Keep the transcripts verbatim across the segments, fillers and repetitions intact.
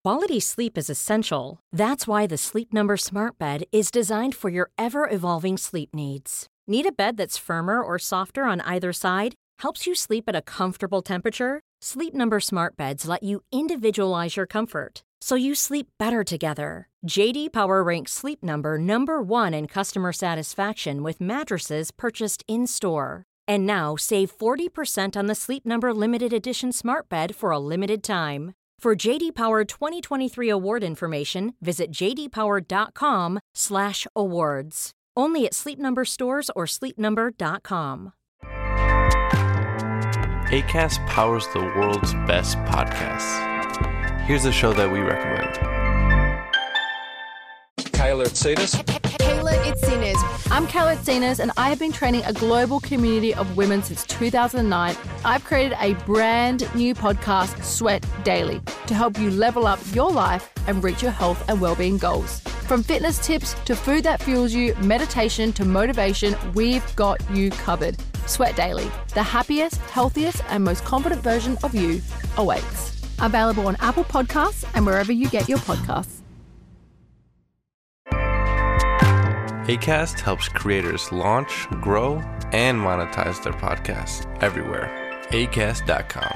Quality sleep is essential. That's why the Sleep Number Smart Bed is designed for your ever-evolving sleep needs. Need a bed that's firmer or softer on either side? Helps you sleep at a comfortable temperature? Sleep Number Smart Beds let you individualize your comfort, so you sleep better together. J D Power ranks Sleep Number number one in customer satisfaction with mattresses purchased in-store. And now save forty percent on the Sleep Number Limited Edition Smart Bed for a limited time. For J D Power twenty twenty-three award information, visit j d power dot com slash awards. Only at Sleep Number stores or sleep number dot com. Acast powers the world's best podcasts. Here's a show that we recommend. Kayla Itsinas. Kayla Itsinas. I'm Kayla Itsinas, and I have been training a global community of women since two thousand nine. I've created a brand new podcast, Sweat Daily, to help you level up your life and reach your health and well-being goals. From fitness tips to food that fuels you, meditation to motivation, we've got you covered. Sweat Daily, the happiest, healthiest, and most confident version of you awaits. Available on Apple Podcasts and wherever you get your podcasts. Acast helps creators launch, grow, and monetize their podcasts everywhere. acast dot com.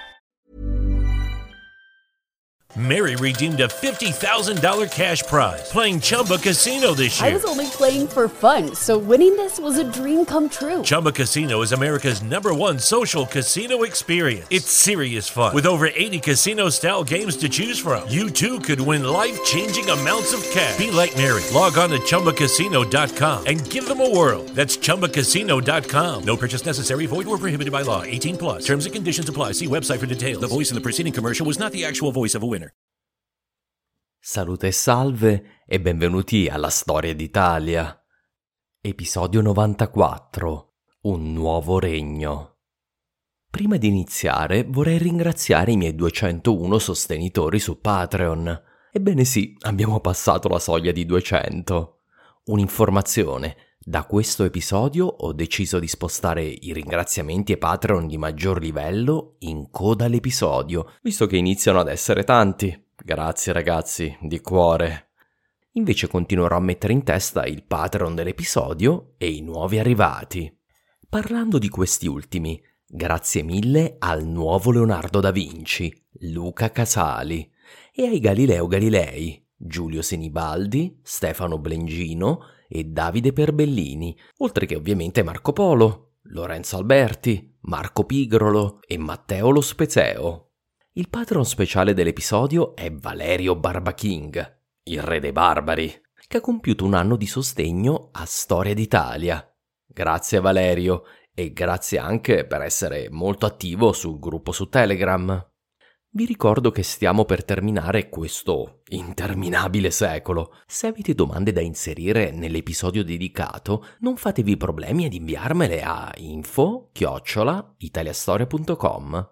Mary redeemed a fifty thousand dollars cash prize playing Chumba Casino this year. I was only playing for fun, so winning this was a dream come true. Chumba Casino is America's number one social casino experience. It's serious fun. With over eighty casino-style games to choose from, you too could win life-changing amounts of cash. Be like Mary. Log on to chumba casino dot com and give them a whirl. That's chumba casino dot com. No purchase necessary. Void or prohibited by law. eighteen plus. Terms and conditions apply. See website for details. The voice in the preceding commercial was not the actual voice of a winner. Salute e salve e benvenuti alla Storia d'Italia. Episodio novantaquattro. Un nuovo regno. Prima di iniziare vorrei ringraziare i miei duecentouno sostenitori su Patreon. Ebbene sì, abbiamo passato la soglia di duecento. Un'informazione: da questo episodio ho deciso di spostare i ringraziamenti ai Patreon di maggior livello in coda all'episodio, visto che iniziano ad essere tanti. Grazie ragazzi, di cuore. Invece continuerò a mettere in testa il Patreon dell'episodio e i nuovi arrivati. Parlando di questi ultimi, grazie mille al nuovo Leonardo da Vinci, Luca Casali, e ai Galileo Galilei, Giulio Senibaldi, Stefano Blengino e Davide Perbellini, oltre che ovviamente Marco Polo, Lorenzo Alberti, Marco Pigrolo e Matteo Lo Spezeo. Il patron speciale dell'episodio è Valerio Barbaking, il re dei barbari, che ha compiuto un anno di sostegno a Storia d'Italia. Grazie Valerio e grazie anche per essere molto attivo sul gruppo su Telegram. Vi ricordo che stiamo per terminare questo interminabile secolo. Se avete domande da inserire nell'episodio dedicato, non fatevi problemi ad inviarmele a info chiocciola italiastoria punto com.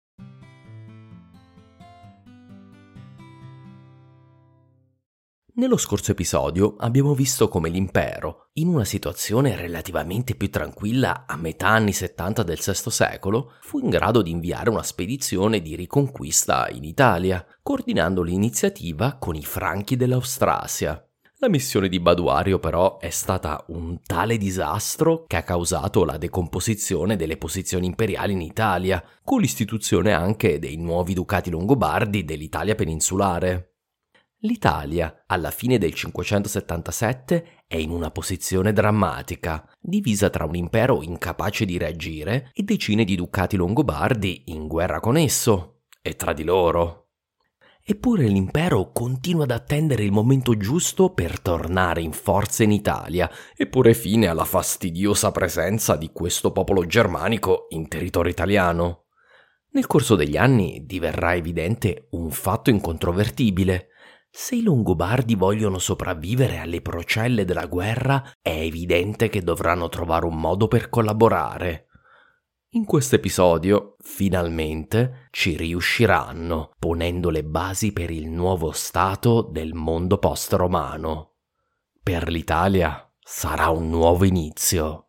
Nello scorso episodio abbiamo visto come l'impero, in una situazione relativamente più tranquilla a metà anni settanta del sesto secolo, fu in grado di inviare una spedizione di riconquista in Italia, coordinando l'iniziativa con i Franchi dell'Austrasia. La missione di Baduario però è stata un tale disastro che ha causato la decomposizione delle posizioni imperiali in Italia, con l'istituzione anche dei nuovi ducati longobardi dell'Italia peninsulare. L'Italia, alla fine del cinquecentosettantasette, è in una posizione drammatica, divisa tra un impero incapace di reagire e decine di ducati longobardi in guerra con esso, e tra di loro. Eppure l'impero continua ad attendere il momento giusto per tornare in forza in Italia e porre fine alla fastidiosa presenza di questo popolo germanico in territorio italiano. Nel corso degli anni diverrà evidente un fatto incontrovertibile. Se i Longobardi vogliono sopravvivere alle procelle della guerra, è evidente che dovranno trovare un modo per collaborare. In questo episodio, finalmente, ci riusciranno, ponendo le basi per il nuovo stato del mondo post-romano. Per l'Italia sarà un nuovo inizio.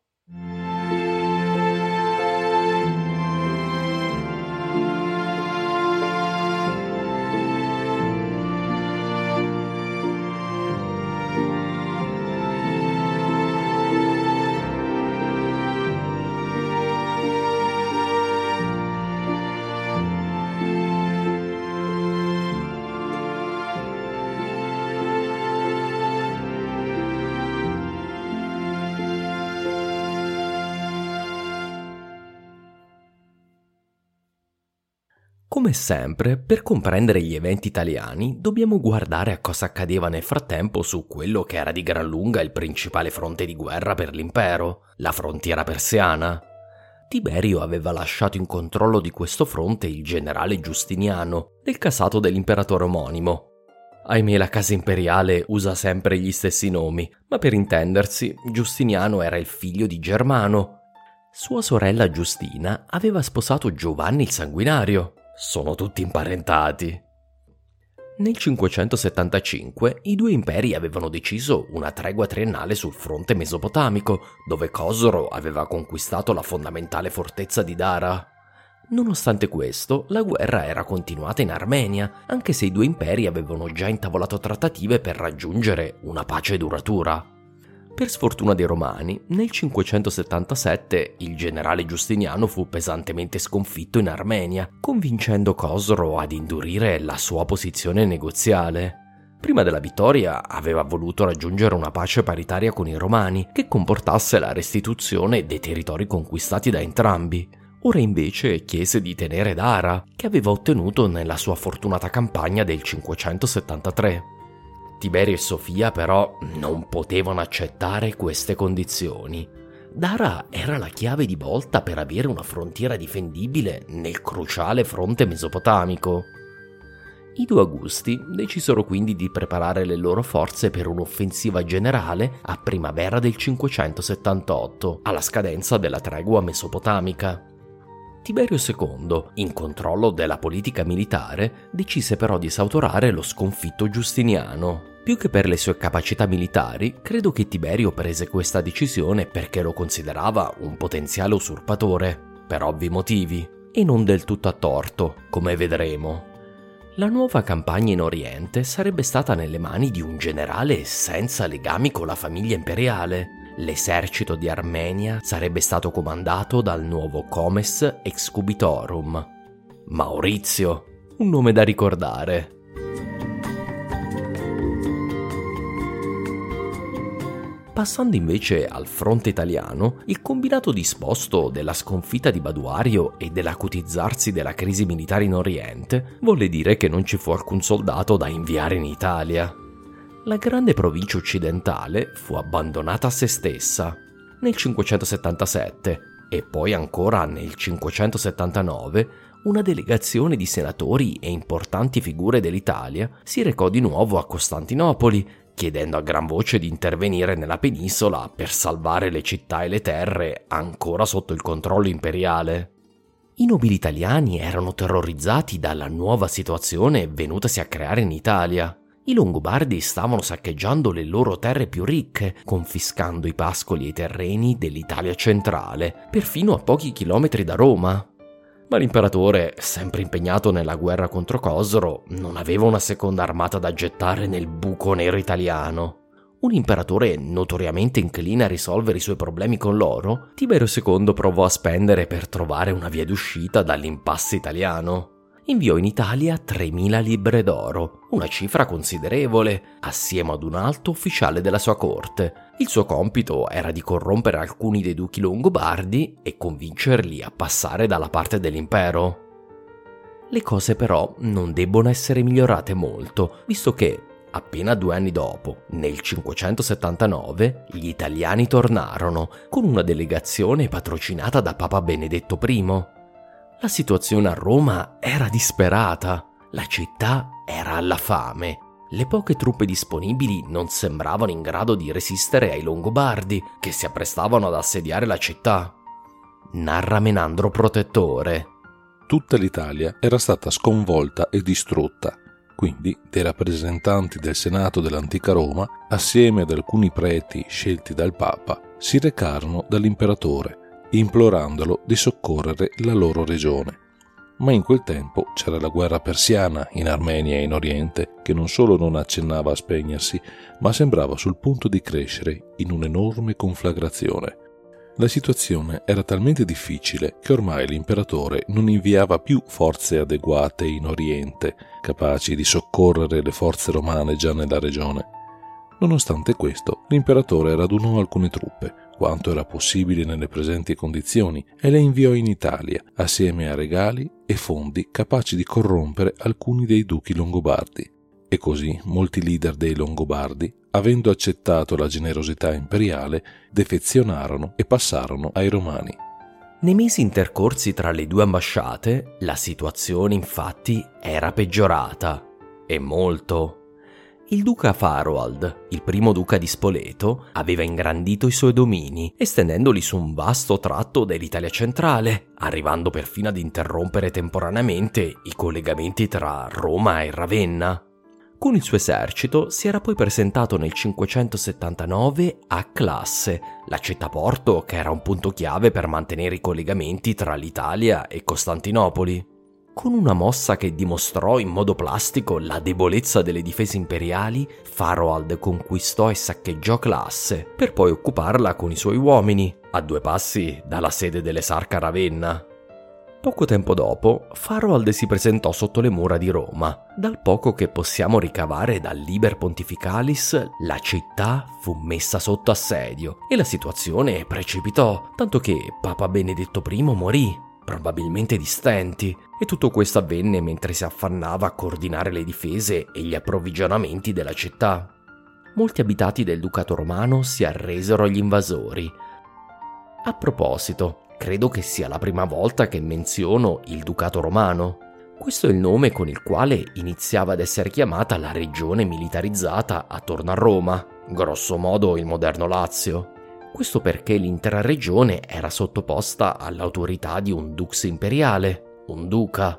Come sempre, per comprendere gli eventi italiani dobbiamo guardare a cosa accadeva nel frattempo su quello che era di gran lunga il principale fronte di guerra per l'impero, la frontiera persiana. Tiberio aveva lasciato in controllo di questo fronte il generale Giustiniano, del casato dell'imperatore omonimo. Ahimè, la casa imperiale usa sempre gli stessi nomi, ma per intendersi, Giustiniano era il figlio di Germano. Sua sorella Giustina aveva sposato Giovanni il Sanguinario. Sono tutti imparentati. Nel cinquecentosettantacinque i due imperi avevano deciso una tregua triennale sul fronte mesopotamico, dove Cosro aveva conquistato la fondamentale fortezza di Dara. Nonostante questo, la guerra era continuata in Armenia, anche se i due imperi avevano già intavolato trattative per raggiungere una pace duratura. Per sfortuna dei Romani, nel cinquecentosettantasette il generale Giustiniano fu pesantemente sconfitto in Armenia, convincendo Cosro ad indurire la sua posizione negoziale. Prima della vittoria aveva voluto raggiungere una pace paritaria con i Romani che comportasse la restituzione dei territori conquistati da entrambi. Ora invece chiese di tenere Dara, che aveva ottenuto nella sua fortunata campagna del cinquecentosettantatré. Tiberio e Sofia però non potevano accettare queste condizioni. Dara era la chiave di volta per avere una frontiera difendibile nel cruciale fronte mesopotamico. I due Augusti decisero quindi di preparare le loro forze per un'offensiva generale a primavera del cinquecentosettantotto, alla scadenza della tregua mesopotamica. Tiberio secondo, in controllo della politica militare, decise però di esautorare lo sconfitto Giustiniano. Più che per le sue capacità militari, credo che Tiberio prese questa decisione perché lo considerava un potenziale usurpatore, per ovvi motivi, e non del tutto a torto, come vedremo. La nuova campagna in Oriente sarebbe stata nelle mani di un generale senza legami con la famiglia imperiale. L'esercito di Armenia sarebbe stato comandato dal nuovo Comes Excubitorum, Maurizio, un nome da ricordare. Passando invece al fronte italiano, il combinato disposto della sconfitta di Baduario e dell'acutizzarsi della crisi militare in Oriente volle dire che non ci fu alcun soldato da inviare in Italia. La grande provincia occidentale fu abbandonata a se stessa. Nel cinquecentosettantasette e poi ancora nel cinquecentosettantanove una delegazione di senatori e importanti figure dell'Italia si recò di nuovo a Costantinopoli, chiedendo a gran voce di intervenire nella penisola per salvare le città e le terre ancora sotto il controllo imperiale. I nobili italiani erano terrorizzati dalla nuova situazione venutasi a creare in Italia. I Longobardi stavano saccheggiando le loro terre più ricche, confiscando i pascoli e i terreni dell'Italia centrale, perfino a pochi chilometri da Roma. Ma l'imperatore, sempre impegnato nella guerra contro Cosro, non aveva una seconda armata da gettare nel buco nero italiano. Un imperatore notoriamente incline a risolvere i suoi problemi con l'oro, Tiberio secondo provò a spendere per trovare una via d'uscita dall'impasse italiano. Inviò in Italia tremila libbre d'oro, una cifra considerevole, assieme ad un alto ufficiale della sua corte. Il suo compito era di corrompere alcuni dei duchi longobardi e convincerli a passare dalla parte dell'impero. Le cose però non debbono essere migliorate molto, visto che, appena due anni dopo, nel cinquecentosettantanove, gli italiani tornarono con una delegazione patrocinata da Papa Benedetto primo. La situazione a Roma era disperata, la città era alla fame, le poche truppe disponibili non sembravano in grado di resistere ai Longobardi che si apprestavano ad assediare la città. Narra Menandro Protettore. Tutta l'Italia era stata sconvolta e distrutta, quindi dei rappresentanti del Senato dell'antica Roma, assieme ad alcuni preti scelti dal Papa, si recarono dall'imperatore, implorandolo di soccorrere la loro regione. Ma in quel tempo c'era la guerra persiana in Armenia e in Oriente, che non solo non accennava a spegnersi, ma sembrava sul punto di crescere in un'enorme conflagrazione. La situazione era talmente difficile che ormai l'imperatore non inviava più forze adeguate in Oriente, capaci di soccorrere le forze romane già nella regione. Nonostante questo, l'imperatore radunò alcune truppe, quanto era possibile nelle presenti condizioni, e le inviò in Italia, assieme a regali e fondi capaci di corrompere alcuni dei duchi longobardi. E così molti leader dei Longobardi, avendo accettato la generosità imperiale, defezionarono e passarono ai Romani. Nei mesi intercorsi tra le due ambasciate, la situazione infatti era peggiorata, e molto. Il duca Faroald, il primo duca di Spoleto, aveva ingrandito i suoi domini, estendendoli su un vasto tratto dell'Italia centrale, arrivando perfino ad interrompere temporaneamente i collegamenti tra Roma e Ravenna. Con il suo esercito si era poi presentato nel cinquecentosettantanove a Classe, la città-porto che era un punto chiave per mantenere i collegamenti tra l'Italia e Costantinopoli. Con una mossa che dimostrò in modo plastico la debolezza delle difese imperiali, Faroald conquistò e saccheggiò Classe, per poi occuparla con i suoi uomini, a due passi dalla sede dell'esarca Ravenna. Poco tempo dopo, Faroald si presentò sotto le mura di Roma. Dal poco che possiamo ricavare dal Liber Pontificalis, la città fu messa sotto assedio e la situazione precipitò, tanto che Papa Benedetto primo morì, probabilmente di stenti, e tutto questo avvenne mentre si affannava a coordinare le difese e gli approvvigionamenti della città. Molti abitati del Ducato Romano si arresero agli invasori. A proposito, credo che sia la prima volta che menziono il Ducato Romano. Questo è il nome con il quale iniziava ad essere chiamata la regione militarizzata attorno a Roma, grosso modo il moderno Lazio. Questo perché l'intera regione era sottoposta all'autorità di un dux imperiale, un duca.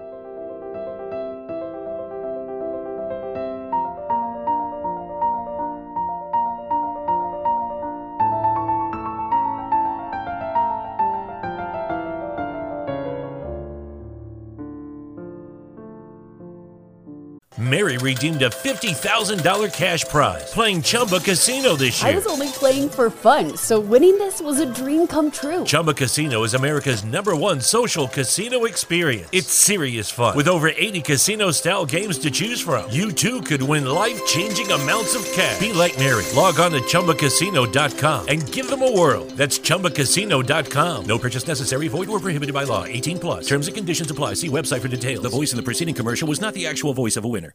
Mary redeemed a fifty thousand dollars cash prize playing Chumba Casino this year. I was only playing for fun, so winning this was a dream come true. Chumba Casino is America's number one social casino experience. It's serious fun. With over eighty casino-style games to choose from, you too could win life-changing amounts of cash. Be like Mary. Log on to Chumba Casino dot com and give them a whirl. That's Chumba Casino dot com. No purchase necessary. Void or prohibited by law. eighteen plus. Terms and conditions apply. See website for details. The voice in the preceding commercial was not the actual voice of a winner.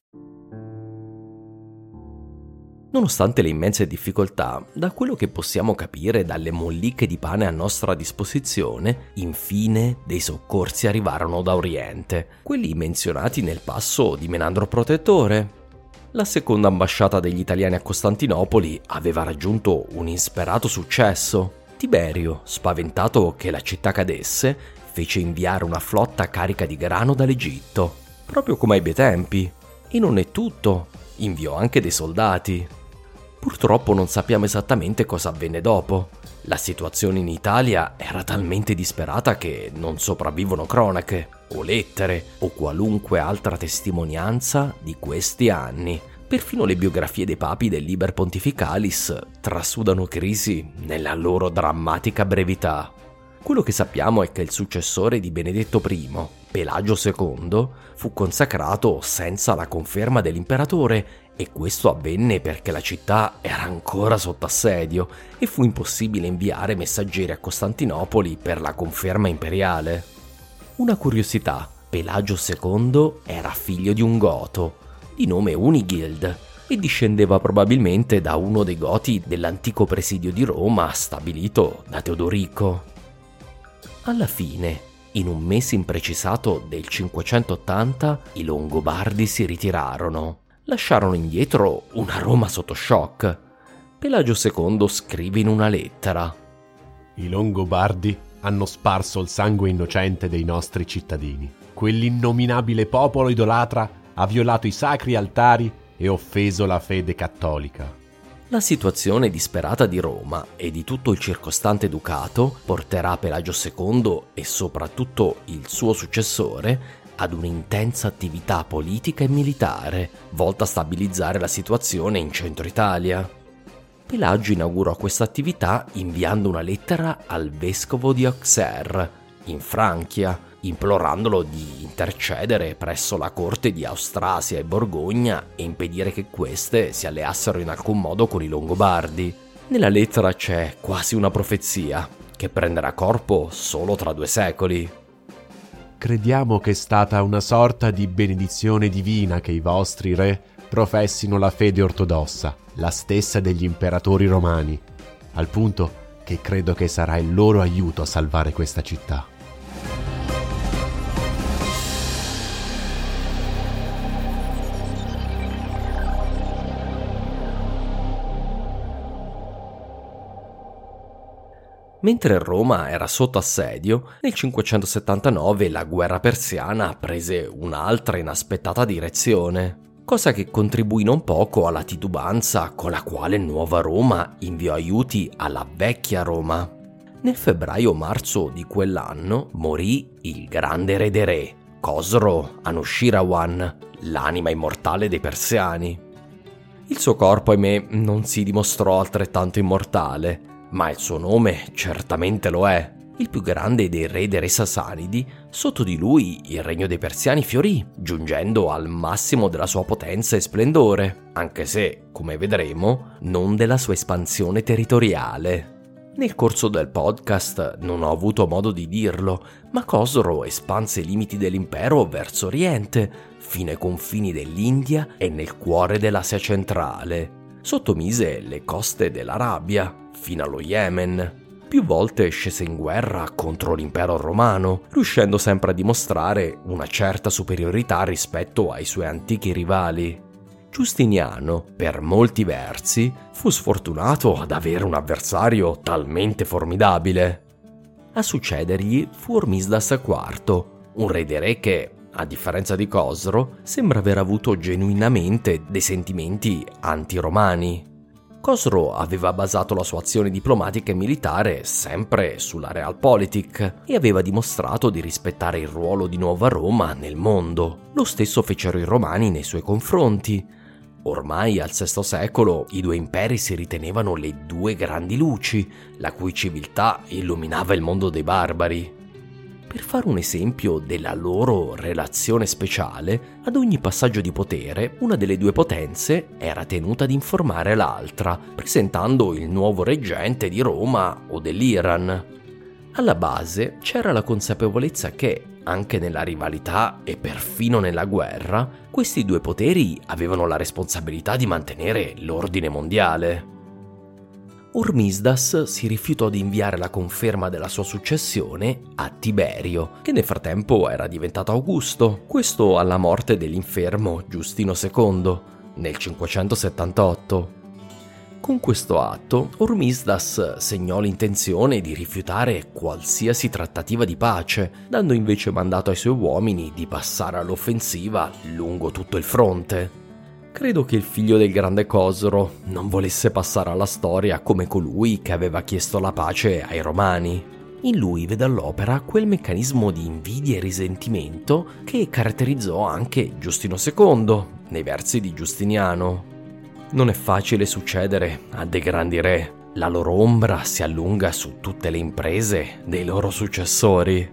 Nonostante le immense difficoltà, da quello che possiamo capire dalle molliche di pane a nostra disposizione, infine dei soccorsi arrivarono da Oriente, quelli menzionati nel passo di Menandro Protettore. La seconda ambasciata degli italiani a Costantinopoli aveva raggiunto un insperato successo. Tiberio, spaventato che la città cadesse, fece inviare una flotta carica di grano dall'Egitto, proprio come ai bei tempi. E non è tutto, inviò anche dei soldati. Purtroppo non sappiamo esattamente cosa avvenne dopo. La situazione in Italia era talmente disperata che non sopravvivono cronache, o lettere, o qualunque altra testimonianza di questi anni. Perfino le biografie dei papi del Liber Pontificalis trasudano crisi nella loro drammatica brevità. Quello che sappiamo è che il successore di Benedetto primo, Pelagio secondo, fu consacrato senza la conferma dell'imperatore, e questo avvenne perché la città era ancora sotto assedio e fu impossibile inviare messaggeri a Costantinopoli per la conferma imperiale. Una curiosità: Pelagio secondo era figlio di un goto, di nome Unigild, e discendeva probabilmente da uno dei goti dell'antico presidio di Roma stabilito da Teodorico. Alla fine, in un mese imprecisato del cinquecentottanta, i Longobardi si ritirarono. Lasciarono indietro una Roma sotto shock. Pelagio secondo scrive in una lettera: I Longobardi hanno sparso il sangue innocente dei nostri cittadini. Quell'innominabile popolo idolatra ha violato i sacri altari e offeso la fede cattolica. La situazione disperata di Roma e di tutto il circostante ducato porterà Pelagio secondo e soprattutto il suo successore ad un'intensa attività politica e militare volta a stabilizzare la situazione in centro Italia. Pelagio inaugurò questa attività inviando una lettera al vescovo di Auxerre, in Francia, implorandolo di intercedere presso la corte di Austrasia e Borgogna e impedire che queste si alleassero in alcun modo con i Longobardi. Nella lettera c'è quasi una profezia, che prenderà corpo solo tra due secoli. Crediamo che è stata una sorta di benedizione divina che i vostri re professino la fede ortodossa, la stessa degli imperatori romani, al punto che credo che sarà il loro aiuto a salvare questa città. Mentre Roma era sotto assedio, nel cinquecentosettantanove la guerra persiana prese un'altra inaspettata direzione, cosa che contribuì non poco alla titubanza con la quale Nuova Roma inviò aiuti alla vecchia Roma. Nel febbraio-marzo di quell'anno morì il grande re dei re, Khosro Anushirawan, l'anima immortale dei persiani. Il suo corpo, ahimè, non si dimostrò altrettanto immortale, ma il suo nome certamente lo è. Il più grande dei re dei re sasanidi, sotto di lui il regno dei persiani fiorì, giungendo al massimo della sua potenza e splendore, anche se, come vedremo, non della sua espansione territoriale. Nel corso del podcast non ho avuto modo di dirlo, ma Khosro espanse i limiti dell'impero verso oriente, fino ai confini dell'India e nel cuore dell'Asia centrale. Sottomise le coste dell'Arabia, fino allo Yemen. Più volte scese in guerra contro l'impero romano, riuscendo sempre a dimostrare una certa superiorità rispetto ai suoi antichi rivali. Giustiniano, per molti versi, fu sfortunato ad avere un avversario talmente formidabile. A succedergli fu Ormisdas quarto, un re dei re che, a differenza di Khosro, sembra aver avuto genuinamente dei sentimenti anti-romani. Khosro aveva basato la sua azione diplomatica e militare sempre sulla realpolitik e aveva dimostrato di rispettare il ruolo di Nuova Roma nel mondo. Lo stesso fecero i romani nei suoi confronti. Ormai al sesto secolo i due imperi si ritenevano le due grandi luci, la cui civiltà illuminava il mondo dei barbari. Per fare un esempio della loro relazione speciale, ad ogni passaggio di potere una delle due potenze era tenuta ad informare l'altra, presentando il nuovo reggente di Roma o dell'Iran. Alla base c'era la consapevolezza che, anche nella rivalità e perfino nella guerra, questi due poteri avevano la responsabilità di mantenere l'ordine mondiale. Ormisdas si rifiutò di inviare la conferma della sua successione a Tiberio, che nel frattempo era diventato Augusto, questo alla morte dell'infermo Giustino secondo, nel cinquecentosettantotto. Con questo atto, Ormisdas segnò l'intenzione di rifiutare qualsiasi trattativa di pace, dando invece mandato ai suoi uomini di passare all'offensiva lungo tutto il fronte. Credo che il figlio del grande Khosro non volesse passare alla storia come colui che aveva chiesto la pace ai romani. In lui vede all'opera quel meccanismo di invidia e risentimento che caratterizzò anche Giustino secondo nei versi di Giustiniano. Non è facile succedere a dei grandi re, la loro ombra si allunga su tutte le imprese dei loro successori.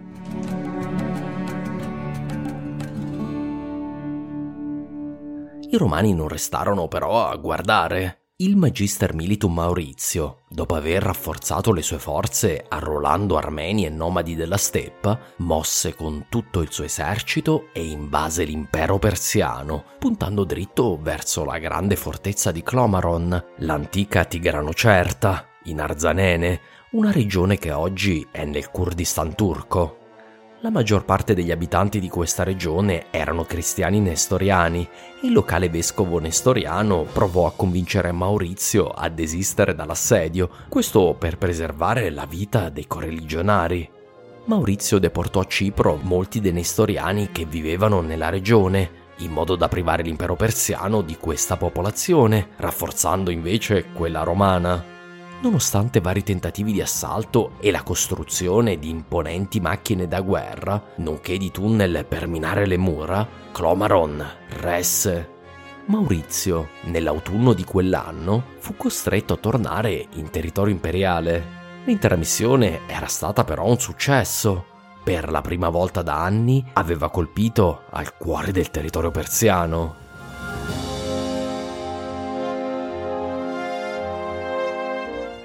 I romani non restarono però a guardare. Il Magister Militum Maurizio, dopo aver rafforzato le sue forze arruolando armeni e nomadi della steppa, mosse con tutto il suo esercito e invase l'impero persiano, puntando dritto verso la grande fortezza di Clomaron, l'antica Tigranocerta, in Arzanene, una regione che oggi è nel Kurdistan turco. La maggior parte degli abitanti di questa regione erano cristiani nestoriani e il locale vescovo nestoriano provò a convincere Maurizio a desistere dall'assedio, questo per preservare la vita dei coreligionari. Maurizio deportò a Cipro molti dei nestoriani che vivevano nella regione, in modo da privare l'impero persiano di questa popolazione, rafforzando invece quella romana. Nonostante vari tentativi di assalto e la costruzione di imponenti macchine da guerra, nonché di tunnel per minare le mura, Clomaron resse. Maurizio, nell'autunno di quell'anno, fu costretto a tornare in territorio imperiale. L'intera missione era stata però un successo. Per la prima volta da anni aveva colpito al cuore del territorio persiano.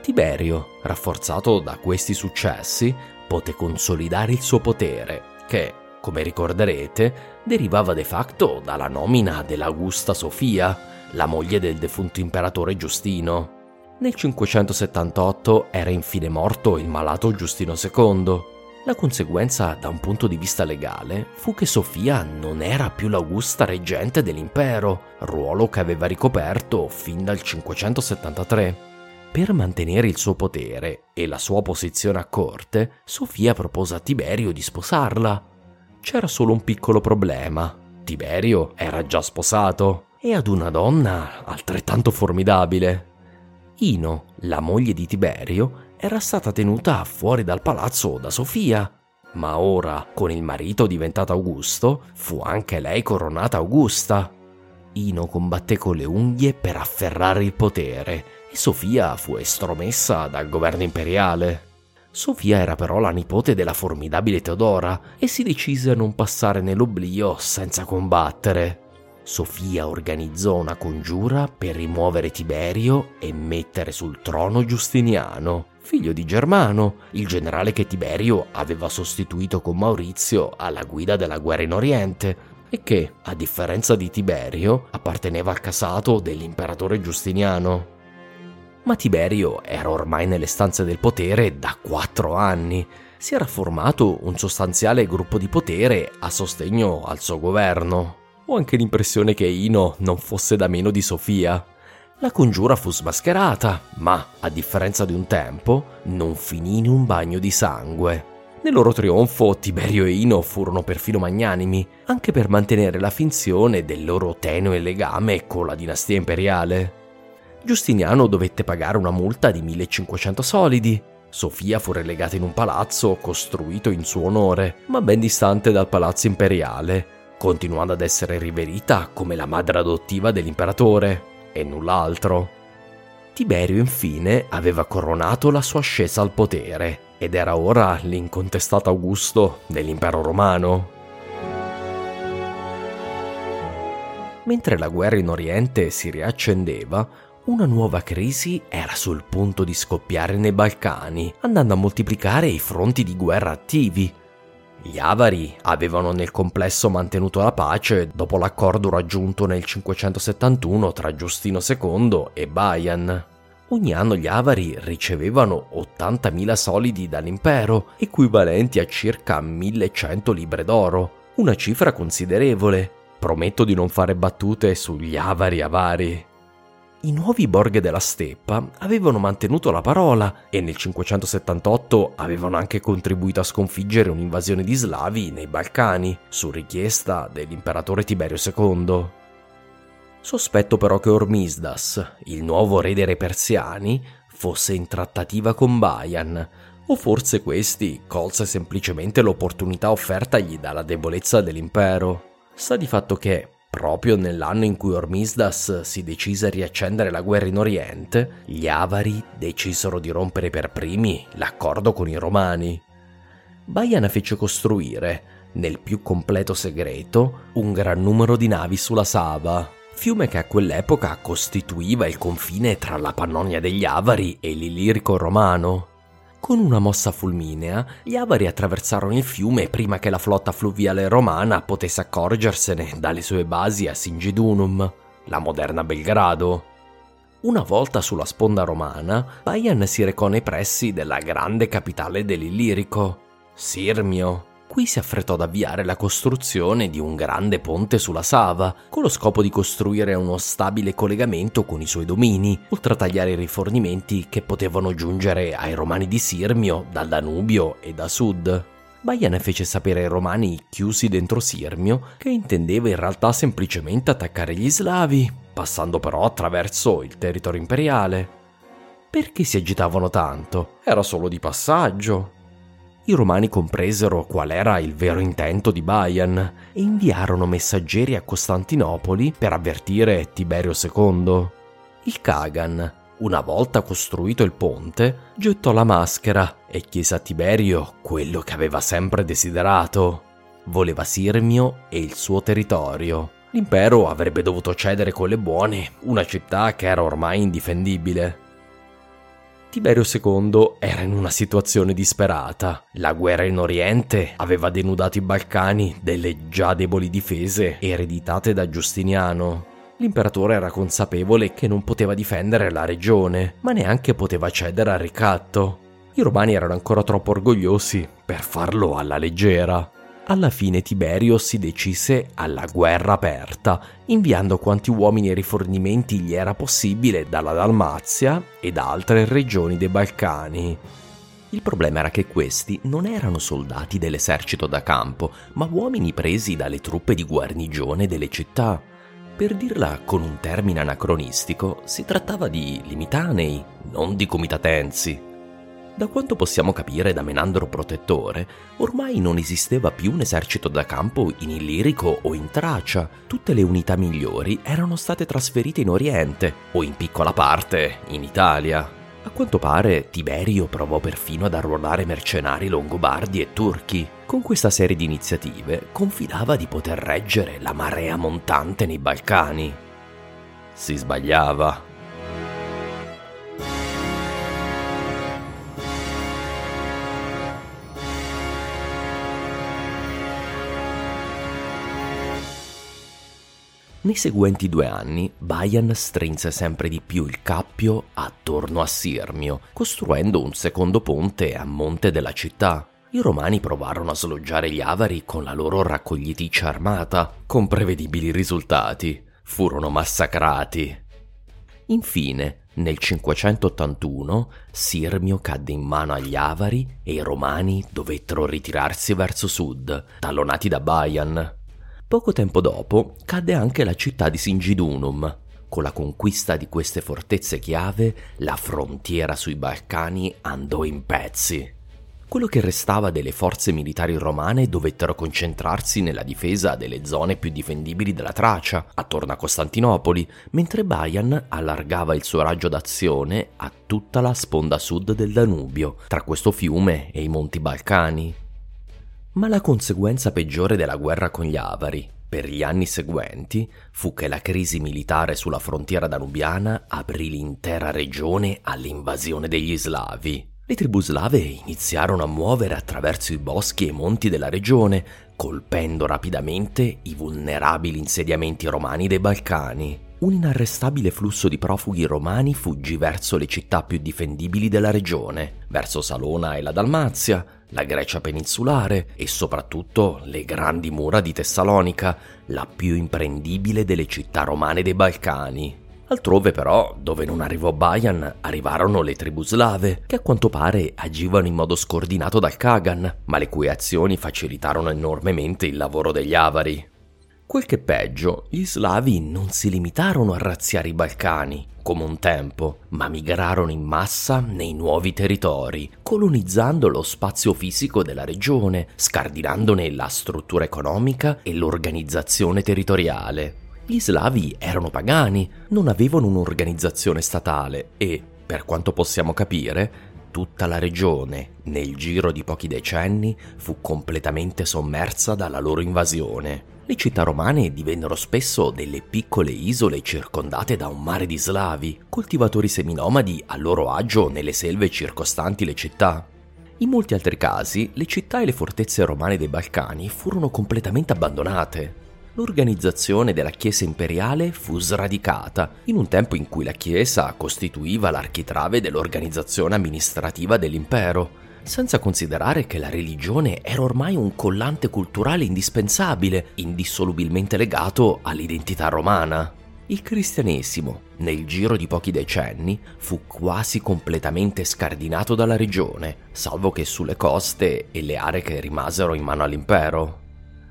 Tiberio, rafforzato da questi successi, poté consolidare il suo potere, che, come ricorderete, derivava de facto dalla nomina dell'Augusta Sofia, la moglie del defunto imperatore Giustino. Nel cinquecentosettantotto era infine morto il malato Giustino secondo. La conseguenza da un punto di vista legale fu che Sofia non era più l'augusta reggente dell'impero, ruolo che aveva ricoperto fin dal cinquecentosettantatré. Per mantenere il suo potere e la sua posizione a corte, Sofia propose a Tiberio di sposarla. C'era solo un piccolo problema: Tiberio era già sposato e ad una donna altrettanto formidabile. Ino, la moglie di Tiberio, era stata tenuta fuori dal palazzo da Sofia, ma ora, con il marito diventato Augusto, fu anche lei coronata Augusta. Ino combatté con le unghie per afferrare il potere e Sofia fu estromessa dal governo imperiale. Sofia era però la nipote della formidabile Teodora e si decise a non passare nell'oblio senza combattere. Sofia organizzò una congiura per rimuovere Tiberio e mettere sul trono Giustiniano, figlio di Germano, il generale che Tiberio aveva sostituito con Maurizio alla guida della guerra in Oriente e che, a differenza di Tiberio, apparteneva al casato dell'imperatore Giustiniano. Ma Tiberio era ormai nelle stanze del potere da quattro anni. Si era formato un sostanziale gruppo di potere a sostegno al suo governo. Ho anche l'impressione che Ino non fosse da meno di Sofia. La congiura fu smascherata, ma, a differenza di un tempo, non finì in un bagno di sangue. Nel loro trionfo, Tiberio e Ino furono perfino magnanimi, anche per mantenere la finzione del loro tenue legame con la dinastia imperiale. Giustiniano dovette pagare una multa di millecinquecento solidi. Sofia fu relegata in un palazzo costruito in suo onore, ma ben distante dal palazzo imperiale, continuando ad essere riverita come la madre adottiva dell'imperatore, e null'altro. Tiberio, infine, aveva coronato la sua ascesa al potere, ed era ora l'incontestato Augusto dell'impero romano. Mentre la guerra in Oriente si riaccendeva, una nuova crisi era sul punto di scoppiare nei Balcani, andando a moltiplicare i fronti di guerra attivi. Gli Avari avevano nel complesso mantenuto la pace dopo l'accordo raggiunto nel cinquecentosettantuno tra Giustino secondo e Bajan. Ogni anno gli Avari ricevevano ottantamila solidi dall'impero, equivalenti a circa millecento libre d'oro, una cifra considerevole. Prometto di non fare battute sugli Avari avari. I nuovi Borghe della steppa avevano mantenuto la parola e nel cinquecentosettantotto avevano anche contribuito a sconfiggere un'invasione di slavi nei Balcani, su richiesta dell'imperatore Tiberio secondo. Sospetto però che Ormisdas, il nuovo re dei re persiani, fosse in trattativa con Bajan, o forse questi colse semplicemente l'opportunità offertagli dalla debolezza dell'impero. Sta di fatto che, proprio nell'anno in cui Ormisdas si decise a riaccendere la guerra in Oriente, gli Avari decisero di rompere per primi l'accordo con i Romani. Bajan fece costruire, nel più completo segreto, un gran numero di navi sulla Sava, fiume che a quell'epoca costituiva il confine tra la Pannonia degli Avari e l'Illirico romano. Con una mossa fulminea, gli Avari attraversarono il fiume prima che la flotta fluviale romana potesse accorgersene dalle sue basi a Singidunum, la moderna Belgrado. Una volta sulla sponda romana, Bajan si recò nei pressi della grande capitale dell'Illirico, Sirmio. Qui si affrettò ad avviare la costruzione di un grande ponte sulla Sava, con lo scopo di costruire uno stabile collegamento con i suoi domini, oltre a tagliare i rifornimenti che potevano giungere ai romani di Sirmio dal Danubio e da sud. Bajan fece sapere ai romani chiusi dentro Sirmio che intendeva in realtà semplicemente attaccare gli slavi, passando però attraverso il territorio imperiale. Perché si agitavano tanto? Era solo di passaggio. I Romani compresero qual era il vero intento di Bajan e inviarono messaggeri a Costantinopoli per avvertire Tiberio secondo. Il Kagan, una volta costruito il ponte, gettò la maschera e chiese a Tiberio quello che aveva sempre desiderato. Voleva Sirmio e il suo territorio. L'impero avrebbe dovuto cedere con le buone una città che era ormai indifendibile. Tiberio secondo era in una situazione disperata. La guerra in Oriente aveva denudato i Balcani delle già deboli difese ereditate da Giustiniano. L'imperatore era consapevole che non poteva difendere la regione, ma neanche poteva cedere al ricatto. I romani erano ancora troppo orgogliosi per farlo alla leggera. Alla fine Tiberio si decise alla guerra aperta, inviando quanti uomini e rifornimenti gli era possibile dalla Dalmazia e da altre regioni dei Balcani. Il problema era che questi non erano soldati dell'esercito da campo, ma uomini presi dalle truppe di guarnigione delle città. Per dirla con un termine anacronistico, si trattava di limitanei, non di comitatensi. Da quanto possiamo capire da Menandro Protettore, ormai non esisteva più un esercito da campo in Illirico o in Tracia. Tutte le unità migliori erano state trasferite in Oriente, o in piccola parte in Italia. A quanto pare Tiberio provò perfino ad arruolare mercenari longobardi e turchi. Con questa serie di iniziative confidava di poter reggere la marea montante nei Balcani. Si sbagliava. Nei seguenti due anni, Bajan strinse sempre di più il cappio attorno a Sirmio, costruendo un secondo ponte a monte della città. I romani provarono a sloggiare gli avari con la loro raccogliticcia armata, con prevedibili risultati. Furono massacrati. Infine, nel cinquecentottantuno, Sirmio cadde in mano agli avari e i romani dovettero ritirarsi verso sud, tallonati da Bajan. Poco tempo dopo cadde anche la città di Singidunum. Con la conquista di queste fortezze chiave, la frontiera sui Balcani andò in pezzi. Quello che restava delle forze militari romane dovettero concentrarsi nella difesa delle zone più difendibili della Tracia, attorno a Costantinopoli, mentre Bajan allargava il suo raggio d'azione a tutta la sponda sud del Danubio, tra questo fiume e i monti Balcani. Ma la conseguenza peggiore della guerra con gli Avari, per gli anni seguenti, fu che la crisi militare sulla frontiera danubiana aprì l'intera regione all'invasione degli Slavi. Le tribù slave iniziarono a muovere attraverso i boschi e i monti della regione, colpendo rapidamente i vulnerabili insediamenti romani dei Balcani. Un inarrestabile flusso di profughi romani fuggì verso le città più difendibili della regione, verso Salona e la Dalmazia, la Grecia peninsulare e soprattutto le grandi mura di Tessalonica, la più imprendibile delle città romane dei Balcani. Altrove però, dove non arrivò Bajan, arrivarono le tribù slave, che a quanto pare agivano in modo scordinato dal Kagan, ma le cui azioni facilitarono enormemente il lavoro degli avari. Quel che peggio, gli slavi non si limitarono a razziare i Balcani, come un tempo, ma migrarono in massa nei nuovi territori, colonizzando lo spazio fisico della regione, scardinandone la struttura economica e l'organizzazione territoriale. Gli slavi erano pagani, non avevano un'organizzazione statale e, per quanto possiamo capire, tutta la regione, nel giro di pochi decenni, fu completamente sommersa dalla loro invasione. Le città romane divennero spesso delle piccole isole circondate da un mare di slavi, coltivatori seminomadi a loro agio nelle selve circostanti le città. In molti altri casi, le città e le fortezze romane dei Balcani furono completamente abbandonate. L'organizzazione della Chiesa imperiale fu sradicata, in un tempo in cui la Chiesa costituiva l'architrave dell'organizzazione amministrativa dell'impero, senza considerare che la religione era ormai un collante culturale indispensabile, indissolubilmente legato all'identità romana. Il cristianesimo, nel giro di pochi decenni, fu quasi completamente scardinato dalla regione, salvo che sulle coste e le aree che rimasero in mano all'impero.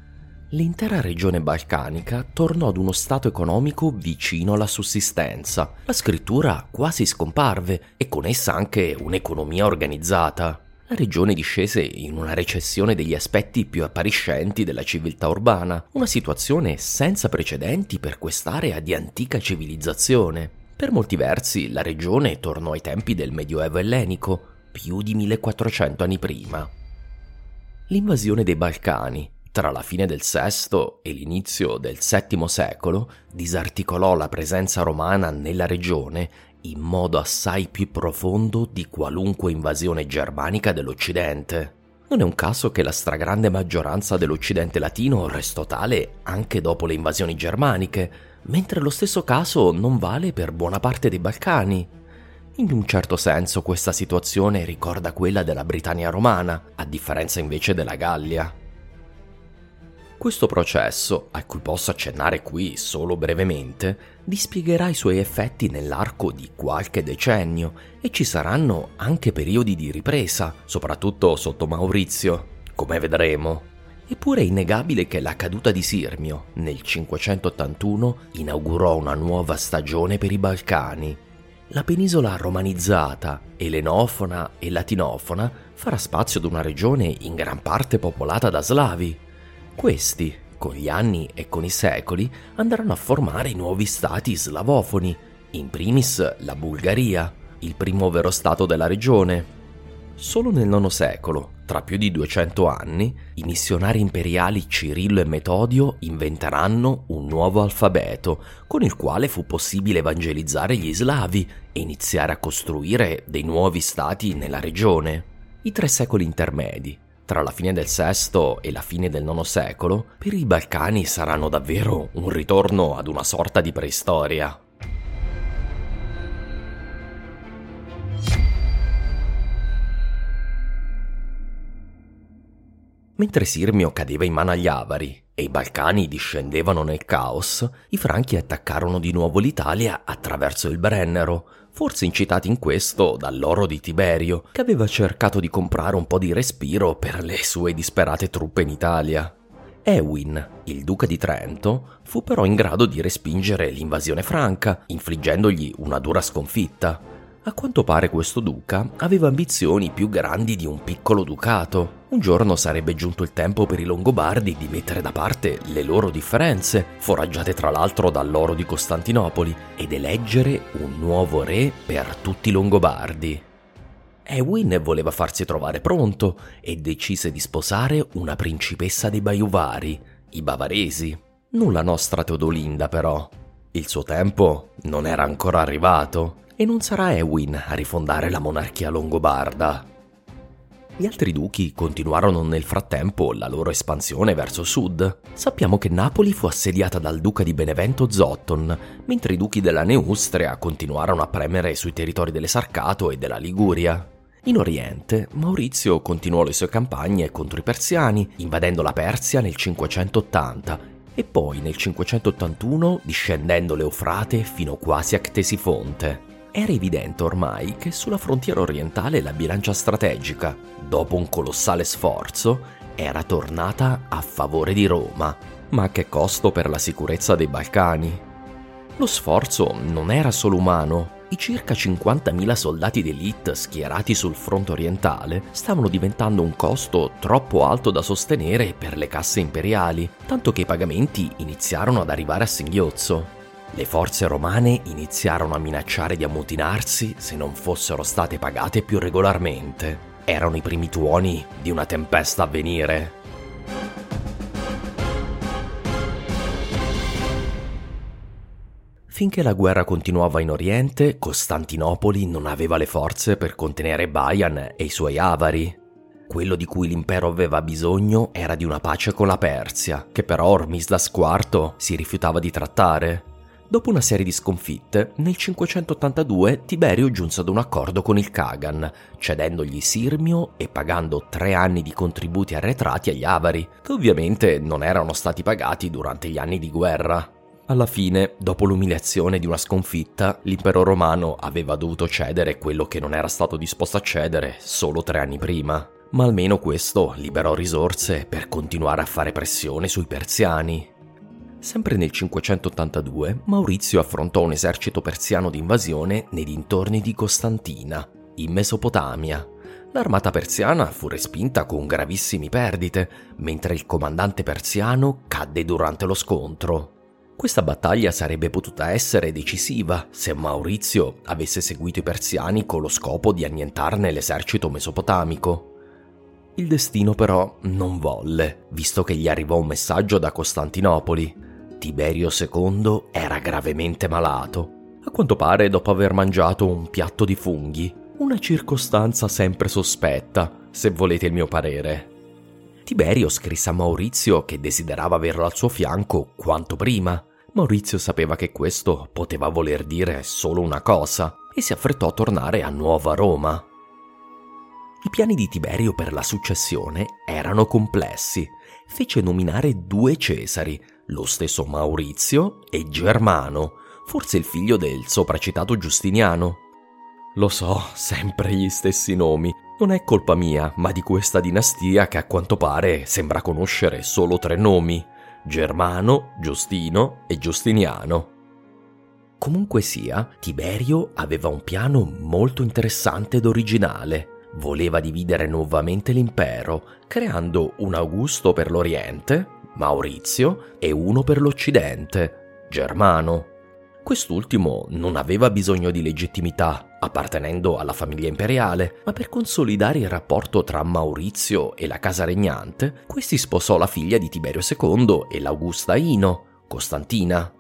L'intera regione balcanica tornò ad uno stato economico vicino alla sussistenza. La scrittura quasi scomparve e con essa anche un'economia organizzata. La regione discese in una recessione degli aspetti più appariscenti della civiltà urbana, una situazione senza precedenti per quest'area di antica civilizzazione. Per molti versi la regione tornò ai tempi del Medioevo ellenico, più di millequattrocento anni prima. L'invasione dei Balcani tra la fine del sesto e l'inizio del settimo secolo, disarticolò la presenza romana nella regione in modo assai più profondo di qualunque invasione germanica dell'Occidente. Non è un caso che la stragrande maggioranza dell'Occidente latino restò tale anche dopo le invasioni germaniche, mentre lo stesso caso non vale per buona parte dei Balcani. In un certo senso questa situazione ricorda quella della Britannia romana, a differenza invece della Gallia. Questo processo, a cui posso accennare qui solo brevemente, dispiegherà i suoi effetti nell'arco di qualche decennio e ci saranno anche periodi di ripresa, soprattutto sotto Maurizio, come vedremo. Eppure è innegabile che la caduta di Sirmio nel cinquecentottantuno inaugurò una nuova stagione per i Balcani. La penisola romanizzata, elenofona e latinofona farà spazio ad una regione in gran parte popolata da slavi. Questi, con gli anni e con i secoli, andranno a formare i nuovi stati slavofoni, in primis la Bulgaria, il primo vero stato della regione. Solo nel nono secolo, tra più di duecento anni, i missionari imperiali Cirillo e Metodio inventeranno un nuovo alfabeto, con il quale fu possibile evangelizzare gli slavi e iniziare a costruire dei nuovi stati nella regione. I tre secoli intermedi, tra la fine del sesto e la fine del nono secolo, per i Balcani saranno davvero un ritorno ad una sorta di preistoria. Mentre Sirmio cadeva in mano agli Avari e i Balcani discendevano nel caos, i Franchi attaccarono di nuovo l'Italia attraverso il Brennero, forse incitati in questo dall'oro di Tiberio, che aveva cercato di comprare un po' di respiro per le sue disperate truppe in Italia. Ewin, il duca di Trento, fu però in grado di respingere l'invasione franca, infliggendogli una dura sconfitta. A quanto pare questo duca aveva ambizioni più grandi di un piccolo ducato. Un giorno sarebbe giunto il tempo per i Longobardi di mettere da parte le loro differenze, foraggiate tra l'altro dall'oro di Costantinopoli, ed eleggere un nuovo re per tutti i Longobardi. Ewin voleva farsi trovare pronto e decise di sposare una principessa dei Baiuvari, i bavaresi. Non la nostra Teodolinda però. Il suo tempo non era ancora arrivato. E non sarà Ewin a rifondare la monarchia longobarda. Gli altri duchi continuarono nel frattempo la loro espansione verso sud. Sappiamo che Napoli fu assediata dal duca di Benevento Zotton, mentre i duchi della Neustria continuarono a premere sui territori dell'Esarcato e della Liguria. In Oriente, Maurizio continuò le sue campagne contro i persiani, invadendo la Persia nel cinquecentottanta e poi nel cinquecentottantuno discendendo l'Eufrate fino quasi a Ctesifonte. Era evidente ormai che sulla frontiera orientale la bilancia strategica, dopo un colossale sforzo, era tornata a favore di Roma, ma a che costo per la sicurezza dei Balcani? Lo sforzo non era solo umano. I circa cinquantamila soldati d'élite schierati sul fronte orientale stavano diventando un costo troppo alto da sostenere per le casse imperiali, tanto che i pagamenti iniziarono ad arrivare a singhiozzo. Le forze romane iniziarono a minacciare di ammutinarsi se non fossero state pagate più regolarmente. Erano i primi tuoni di una tempesta a venire. Finché la guerra continuava in Oriente, Costantinopoli non aveva le forze per contenere Baian e i suoi avari. Quello di cui l'impero aveva bisogno era di una pace con la Persia, che però Ormisdas quarto si rifiutava di trattare. Dopo una serie di sconfitte, nel cinquecentottantadue Tiberio giunse ad un accordo con il Kagan, cedendogli Sirmio e pagando tre anni di contributi arretrati agli Avari, che ovviamente non erano stati pagati durante gli anni di guerra. Alla fine, dopo l'umiliazione di una sconfitta, l'impero romano aveva dovuto cedere quello che non era stato disposto a cedere solo tre anni prima, ma almeno questo liberò risorse per continuare a fare pressione sui persiani. Sempre nel cinquecentottantadue, Maurizio affrontò un esercito persiano di invasione nei dintorni di Costantina, in Mesopotamia. L'armata persiana fu respinta con gravissime perdite, mentre il comandante persiano cadde durante lo scontro. Questa battaglia sarebbe potuta essere decisiva se Maurizio avesse seguito i persiani con lo scopo di annientarne l'esercito mesopotamico. Il destino però non volle, visto che gli arrivò un messaggio da Costantinopoli. Tiberio secondo era gravemente malato, a quanto pare dopo aver mangiato un piatto di funghi, una circostanza sempre sospetta, se volete il mio parere. Tiberio scrisse a Maurizio che desiderava averlo al suo fianco quanto prima. Maurizio sapeva che questo poteva voler dire solo una cosa e si affrettò a tornare a Nuova Roma. I piani di Tiberio per la successione erano complessi. Fece nominare due Cesari, lo stesso Maurizio e Germano, forse il figlio del sopracitato Giustiniano. Lo so, sempre gli stessi nomi. Non è colpa mia, ma di questa dinastia che a quanto pare sembra conoscere solo tre nomi: Germano, Giustino e Giustiniano. Comunque sia, Tiberio aveva un piano molto interessante ed originale. Voleva dividere nuovamente l'impero, creando un Augusto per l'Oriente, Maurizio, e uno per l'Occidente, Germano. Quest'ultimo non aveva bisogno di legittimità, appartenendo alla famiglia imperiale, ma per consolidare il rapporto tra Maurizio e la casa regnante, questi sposò la figlia di Tiberio secondo e l'Augusta Ino, Costantina.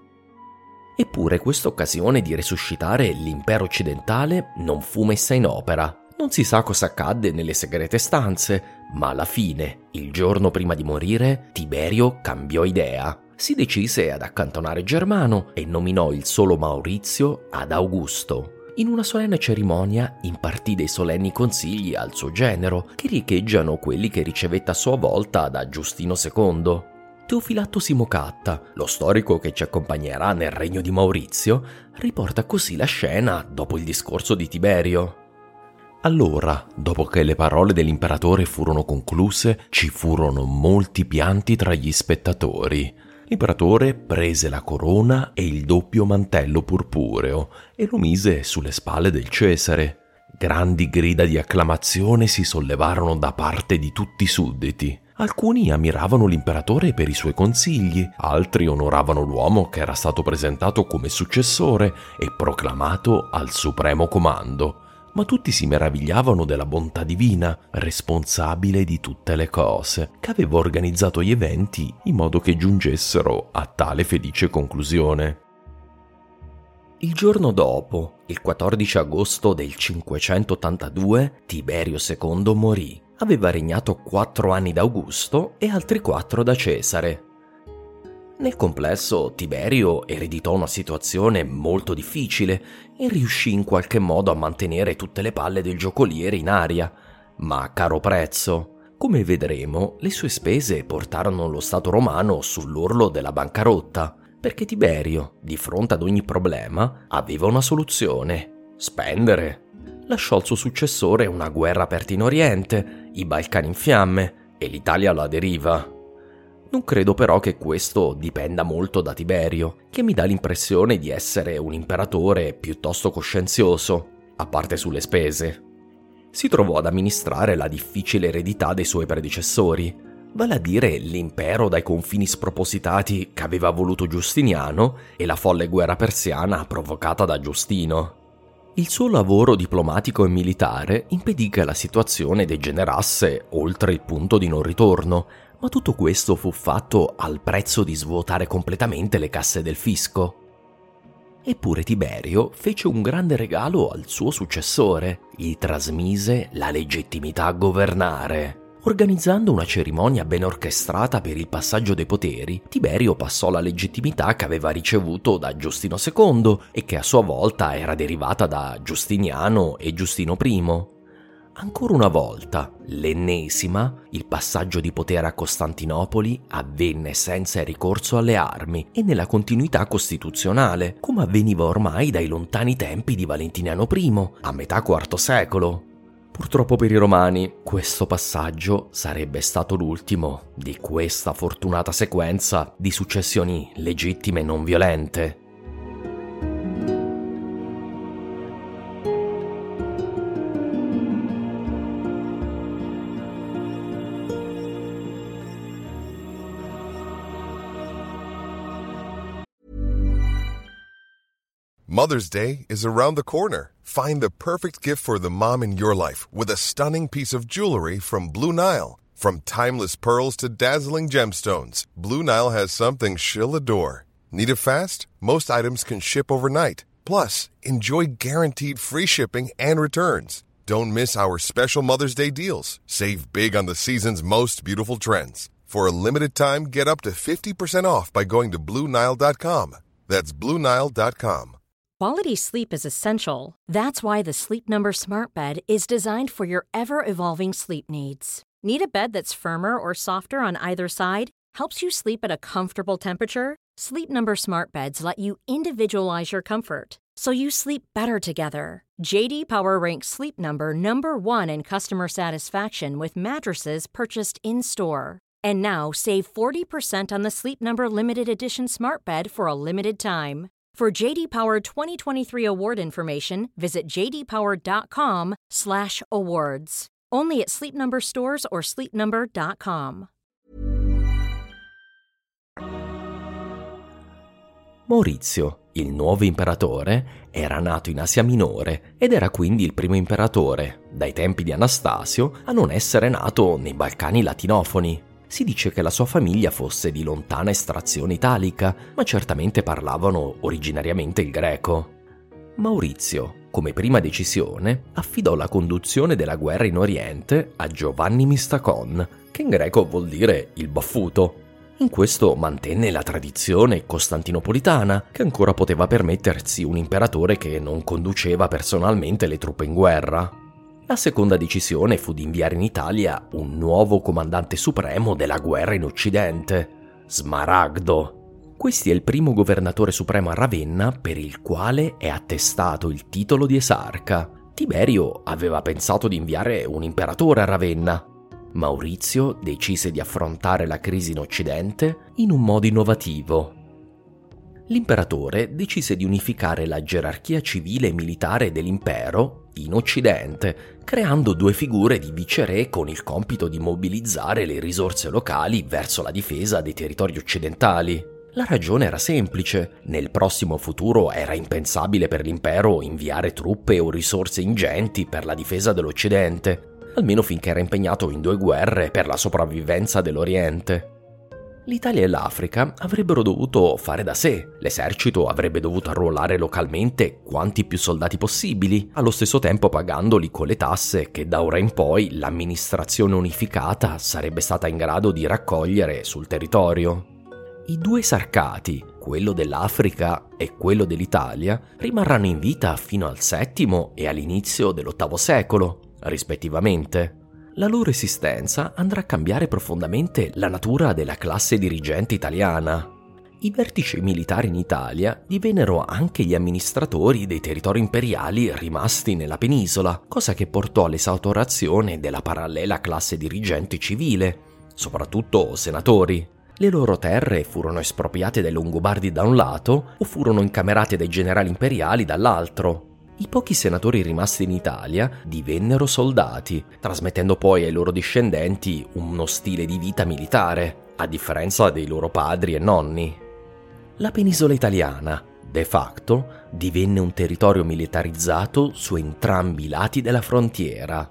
Eppure questa occasione di resuscitare l'impero occidentale non fu messa in opera. Non si sa cosa accadde nelle segrete stanze, ma alla fine, il giorno prima di morire, Tiberio cambiò idea. Si decise ad accantonare Germano e nominò il solo Maurizio ad Augusto. In una solenne cerimonia impartì dei solenni consigli al suo genero, che riecheggiano quelli che ricevette a sua volta da Giustino secondo. Teofilatto Simocatta, lo storico che ci accompagnerà nel regno di Maurizio, riporta così la scena dopo il discorso di Tiberio. Allora, dopo che le parole dell'imperatore furono concluse, ci furono molti pianti tra gli spettatori. L'imperatore prese la corona e il doppio mantello purpureo e lo mise sulle spalle del Cesare. Grandi grida di acclamazione si sollevarono da parte di tutti i sudditi. Alcuni ammiravano l'imperatore per i suoi consigli, altri onoravano l'uomo che era stato presentato come successore e proclamato al supremo comando. Ma tutti si meravigliavano della bontà divina, responsabile di tutte le cose, che aveva organizzato gli eventi in modo che giungessero a tale felice conclusione. Il giorno dopo, il quattordici agosto del cinquecentottantadue, Tiberio secondo morì. Aveva regnato quattro anni da Augusto e altri quattro da Cesare. Nel complesso, Tiberio ereditò una situazione molto difficile e riuscì in qualche modo a mantenere tutte le palle del giocoliere in aria, ma a caro prezzo. Come vedremo, le sue spese portarono lo Stato romano sull'orlo della bancarotta, perché Tiberio, di fronte ad ogni problema, aveva una soluzione: spendere. Lasciò al suo successore una guerra aperta in Oriente, i Balcani in fiamme e l'Italia alla deriva. Non credo però che questo dipenda molto da Tiberio, che mi dà l'impressione di essere un imperatore piuttosto coscienzioso, a parte sulle spese. Si trovò ad amministrare la difficile eredità dei suoi predecessori, vale a dire l'impero dai confini spropositati che aveva voluto Giustiniano e la folle guerra persiana provocata da Giustino. Il suo lavoro diplomatico e militare impedì che la situazione degenerasse oltre il punto di non ritorno, ma tutto questo fu fatto al prezzo di svuotare completamente le casse del fisco. Eppure Tiberio fece un grande regalo al suo successore, gli trasmise la legittimità a governare. Organizzando una cerimonia ben orchestrata per il passaggio dei poteri, Tiberio passò la legittimità che aveva ricevuto da Giustino secondo e che a sua volta era derivata da Giustiniano e Giustino primo. Ancora una volta, l'ennesima, il passaggio di potere a Costantinopoli avvenne senza il ricorso alle armi e nella continuità costituzionale, come avveniva ormai dai lontani tempi di Valentiniano primo, a metà quarto secolo. Purtroppo per i romani, questo passaggio sarebbe stato l'ultimo di questa fortunata sequenza di successioni legittime e non violente. Mother's Day is around the corner. Find the perfect gift for the mom in your life with a stunning piece of jewelry from Blue Nile. From timeless pearls to dazzling gemstones, Blue Nile has something she'll adore. Need it fast? Most items can ship overnight. Plus, enjoy guaranteed free shipping and returns. Don't miss our special Mother's Day deals. Save big on the season's most beautiful trends. For a limited time, get up to fifty percent off by going to Blue Nile dot com. That's Blue Nile dot com. Quality sleep is essential. That's why the Sleep Number Smart Bed is designed for your ever-evolving sleep needs. Need a bed that's firmer or softer on either side? Helps you sleep at a comfortable temperature? Sleep Number Smart Beds let you individualize your comfort, so you sleep better together. J D Power ranks Sleep Number number one in customer satisfaction with mattresses purchased in-store. And now, save forty percent on the Sleep Number Limited Edition Smart Bed for a limited time. For J D Power twenty twenty-three award information, visit j d power dot com slash awards. Only at Sleep Number stores or sleep number dot com. Maurizio, il nuovo imperatore, era nato in Asia Minore ed era quindi il primo imperatore, dai tempi di Anastasio, a non essere nato nei Balcani latinofoni. Si dice che la sua famiglia fosse di lontana estrazione italica, ma certamente parlavano originariamente il greco. Maurizio, come prima decisione, affidò la conduzione della guerra in Oriente a Giovanni Mistacon, che in greco vuol dire il baffuto. In questo mantenne la tradizione costantinopolitana, che ancora poteva permettersi un imperatore che non conduceva personalmente le truppe in guerra. La seconda decisione fu di inviare in Italia un nuovo comandante supremo della guerra in Occidente, Smaragdo. Questi è il primo governatore supremo a Ravenna per il quale è attestato il titolo di esarca. Tiberio aveva pensato di inviare un imperatore a Ravenna. Maurizio decise di affrontare la crisi in Occidente in un modo innovativo. L'imperatore decise di unificare la gerarchia civile e militare dell'impero in Occidente, creando due figure di viceré con il compito di mobilizzare le risorse locali verso la difesa dei territori occidentali. La ragione era semplice: nel prossimo futuro era impensabile per l'impero inviare truppe o risorse ingenti per la difesa dell'Occidente, almeno finché era impegnato in due guerre per la sopravvivenza dell'Oriente. L'Italia e l'Africa avrebbero dovuto fare da sé, l'esercito avrebbe dovuto arruolare localmente quanti più soldati possibili, allo stesso tempo pagandoli con le tasse che da ora in poi l'amministrazione unificata sarebbe stata in grado di raccogliere sul territorio. I due esarcati, quello dell'Africa e quello dell'Italia, rimarranno in vita fino al settimo e all'inizio dell'ottavo secolo, rispettivamente. La loro esistenza andrà a cambiare profondamente la natura della classe dirigente italiana. I vertici militari in Italia divennero anche gli amministratori dei territori imperiali rimasti nella penisola, cosa che portò all'esautorazione della parallela classe dirigente civile, soprattutto senatori. Le loro terre furono espropriate dai Longobardi da un lato o furono incamerate dai generali imperiali dall'altro. I pochi senatori rimasti in Italia divennero soldati, trasmettendo poi ai loro discendenti uno stile di vita militare, a differenza dei loro padri e nonni. La penisola italiana, de facto, divenne un territorio militarizzato su entrambi i lati della frontiera.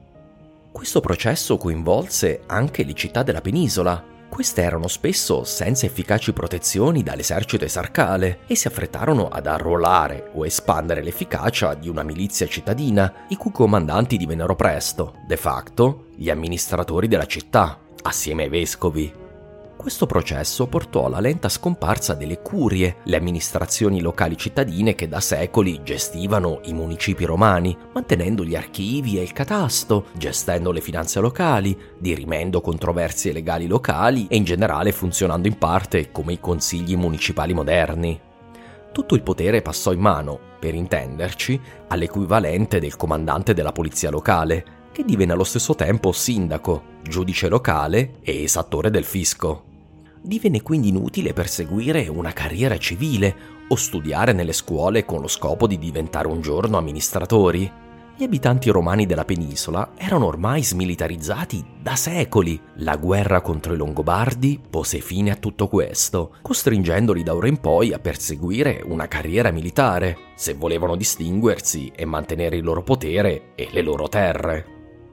Questo processo coinvolse anche le città della penisola. Queste erano spesso senza efficaci protezioni dall'esercito esarcale e si affrettarono ad arruolare o espandere l'efficacia di una milizia cittadina, i cui comandanti divennero presto, de facto, gli amministratori della città, assieme ai vescovi. Questo processo portò alla lenta scomparsa delle curie, le amministrazioni locali cittadine che da secoli gestivano i municipi romani, mantenendo gli archivi e il catasto, gestendo le finanze locali, dirimendo controversie legali locali e in generale funzionando in parte come i consigli municipali moderni. Tutto il potere passò in mano, per intenderci, all'equivalente del comandante della polizia locale, che divenne allo stesso tempo sindaco, giudice locale e esattore del fisco. Divenne quindi inutile perseguire una carriera civile o studiare nelle scuole con lo scopo di diventare un giorno amministratori. Gli abitanti romani della penisola erano ormai smilitarizzati da secoli. La guerra contro i Longobardi pose fine a tutto questo, costringendoli da ora in poi a perseguire una carriera militare, se volevano distinguersi e mantenere il loro potere e le loro terre.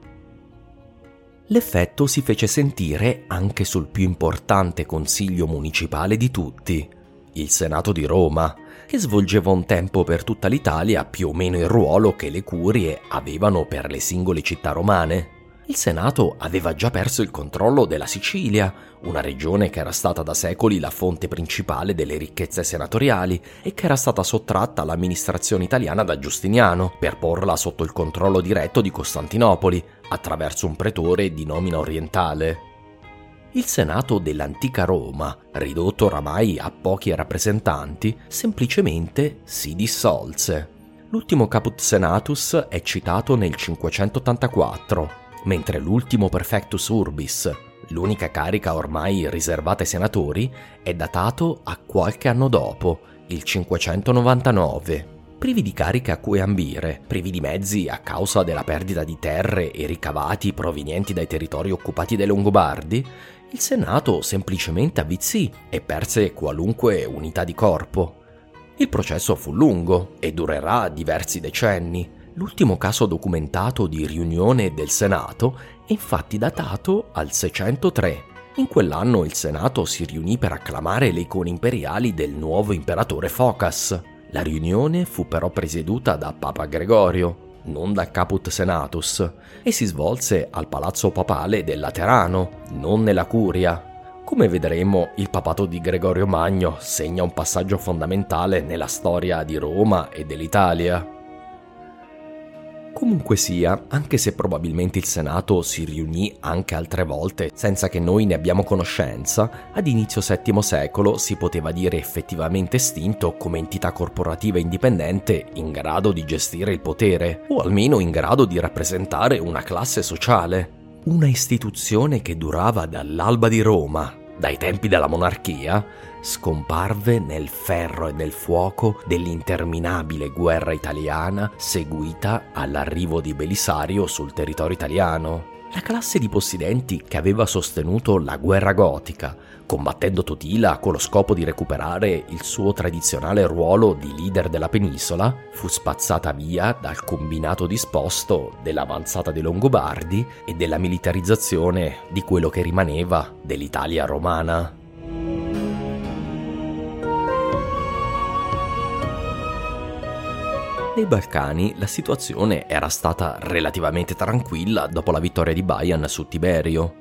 L'effetto si fece sentire anche sul più importante consiglio municipale di tutti, il Senato di Roma, che svolgeva un tempo per tutta l'Italia più o meno il ruolo che le curie avevano per le singole città romane. Il Senato aveva già perso il controllo della Sicilia, una regione che era stata da secoli la fonte principale delle ricchezze senatoriali e che era stata sottratta all'amministrazione italiana da Giustiniano per porla sotto il controllo diretto di Costantinopoli, attraverso un pretore di nomina orientale. Il Senato dell'antica Roma, ridotto oramai a pochi rappresentanti, semplicemente si dissolse. L'ultimo caput senatus è citato nel cinquecentottantaquattro, mentre l'ultimo prefectus urbis, l'unica carica ormai riservata ai senatori, è datato a qualche anno dopo, il cinquecentonovantanove. Privi di cariche a cui ambire, privi di mezzi a causa della perdita di terre e ricavati provenienti dai territori occupati dai Longobardi, il Senato semplicemente avvizzì e perse qualunque unità di corpo. Il processo fu lungo e durerà diversi decenni. L'ultimo caso documentato di riunione del Senato è infatti datato al seicentotre. In quell'anno il Senato si riunì per acclamare le icone imperiali del nuovo imperatore Phocas. La riunione fu però presieduta da Papa Gregorio, non dal Caput Senatus, e si svolse al Palazzo Papale del Laterano, non nella Curia. Come vedremo, il papato di Gregorio Magno segna un passaggio fondamentale nella storia di Roma e dell'Italia. Comunque sia, anche se probabilmente il Senato si riunì anche altre volte senza che noi ne abbiamo conoscenza, ad inizio settimo secolo si poteva dire effettivamente estinto come entità corporativa indipendente in grado di gestire il potere, o almeno in grado di rappresentare una classe sociale. Una istituzione che durava dall'alba di Roma, dai tempi della monarchia, scomparve nel ferro e nel fuoco dell'interminabile guerra italiana seguita all'arrivo di Belisario sul territorio italiano. La classe di possidenti che aveva sostenuto la guerra gotica, combattendo Totila con lo scopo di recuperare il suo tradizionale ruolo di leader della penisola, fu spazzata via dal combinato disposto dell'avanzata dei Longobardi e della militarizzazione di quello che rimaneva dell'Italia romana. Nei Balcani la situazione era stata relativamente tranquilla dopo la vittoria di Baian su Tiberio.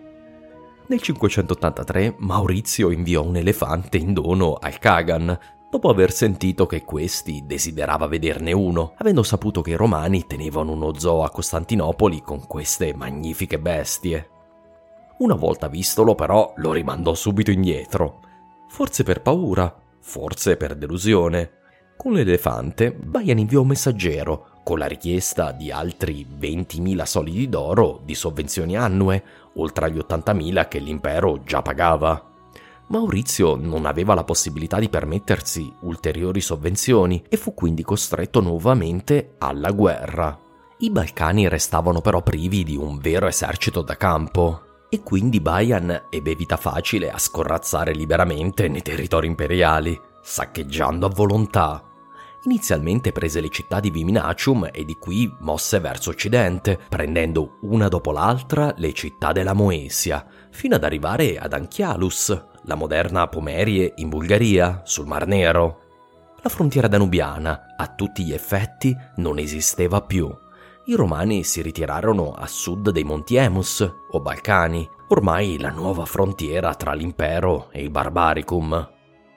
Nel cinquecentottantatré Maurizio inviò un elefante in dono al Kagan, dopo aver sentito che questi desiderava vederne uno, avendo saputo che i romani tenevano uno zoo a Costantinopoli con queste magnifiche bestie. Una volta vistolo però lo rimandò subito indietro, forse per paura, forse per delusione. Con l'elefante Baian inviò un messaggero con la richiesta di altri ventimila solidi d'oro di sovvenzioni annue, oltre agli ottantamila che l'impero già pagava. Maurizio non aveva la possibilità di permettersi ulteriori sovvenzioni e fu quindi costretto nuovamente alla guerra. I Balcani restavano però privi di un vero esercito da campo, e quindi Baian ebbe vita facile a scorrazzare liberamente nei territori imperiali, saccheggiando a volontà. Inizialmente prese le città di Viminacium e di qui mosse verso occidente, prendendo una dopo l'altra le città della Moesia, fino ad arrivare ad Anchialus, la moderna Pomerie in Bulgaria, sul Mar Nero. La frontiera danubiana, a tutti gli effetti, non esisteva più. I romani si ritirarono a sud dei Monti Emus, o Balcani, ormai la nuova frontiera tra l'impero e il Barbaricum.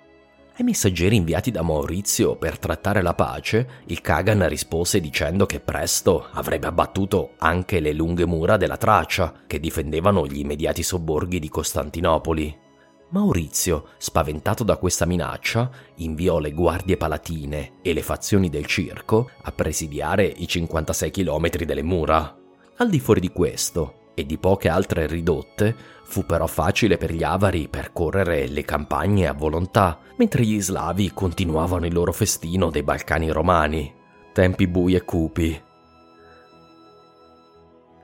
Ai messaggeri inviati da Maurizio per trattare la pace, il Kagan rispose dicendo che presto avrebbe abbattuto anche le lunghe mura della Tracia, che difendevano gli immediati sobborghi di Costantinopoli. Maurizio, spaventato da questa minaccia, inviò le guardie palatine e le fazioni del circo a presidiare i cinquantasei chilometri delle mura. Al di fuori di questo, e di poche altre ridotte, fu però facile per gli avari percorrere le campagne a volontà, mentre gli slavi continuavano il loro festino dei Balcani romani. Tempi bui e cupi.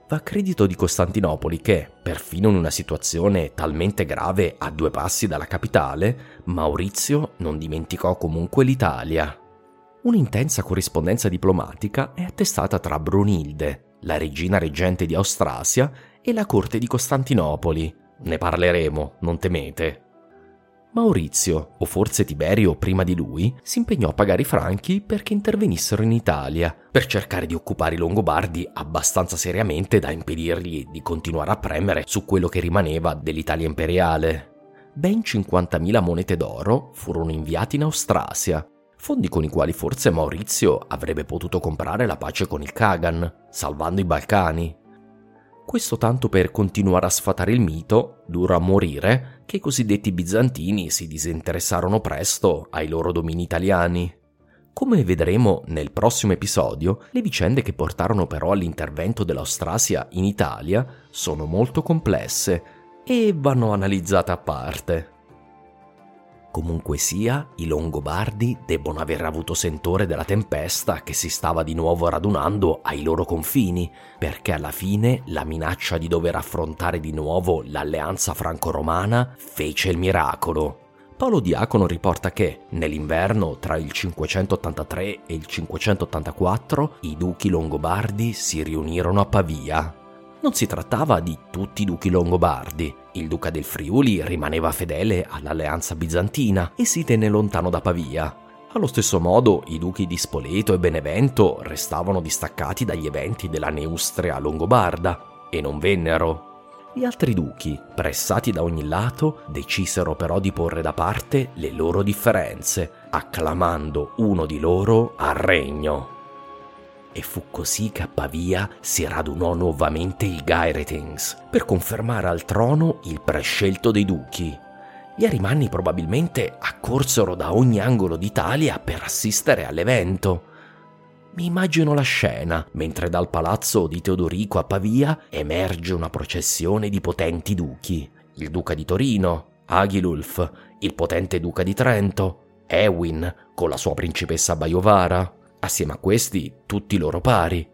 va a credito di Costantinopoli che, perfino in una situazione talmente grave a due passi dalla capitale, Maurizio non dimenticò comunque l'Italia. Un'intensa corrispondenza diplomatica è attestata tra Brunilde, la regina reggente di Austrasia, e la corte di Costantinopoli. Ne parleremo, non temete. Maurizio, o forse Tiberio prima di lui, si impegnò a pagare i Franchi perché intervenissero in Italia, per cercare di occupare i Longobardi abbastanza seriamente da impedirgli di continuare a premere su quello che rimaneva dell'Italia imperiale. Ben cinquantamila monete d'oro furono inviati in Austrasia, fondi con i quali forse Maurizio avrebbe potuto comprare la pace con il Kagan, salvando i Balcani. Questo tanto per continuare a sfatare il mito, duro a morire, che i cosiddetti bizantini si disinteressarono presto ai loro domini italiani. Come vedremo nel prossimo episodio, le vicende che portarono però all'intervento dell'Austrasia in Italia sono molto complesse e vanno analizzate a parte. Comunque sia, i Longobardi debbono aver avuto sentore della tempesta che si stava di nuovo radunando ai loro confini, perché alla fine la minaccia di dover affrontare di nuovo l'alleanza franco-romana fece il miracolo. Paolo Diacono riporta che, nell'inverno tra il cinquecentottantatré e il cinquecentottantaquattro, i duchi longobardi si riunirono a Pavia. Non si trattava di tutti i duchi longobardi. Il duca del Friuli rimaneva fedele all'alleanza bizantina e si tenne lontano da Pavia. Allo stesso modo, i duchi di Spoleto e Benevento restavano distaccati dagli eventi della Neustria longobarda e non vennero. Gli altri duchi, pressati da ogni lato, decisero però di porre da parte le loro differenze, acclamando uno di loro al regno. E fu così che a Pavia si radunò nuovamente il Gairetings per confermare al trono il prescelto dei duchi. Gli arimanni probabilmente accorsero da ogni angolo d'Italia per assistere all'evento. Mi immagino la scena, mentre dal palazzo di Teodorico a Pavia emerge una processione di potenti duchi. Il duca di Torino, Agilulf, il potente duca di Trento, Ewin con la sua principessa Baiovara, assieme a questi tutti i loro pari.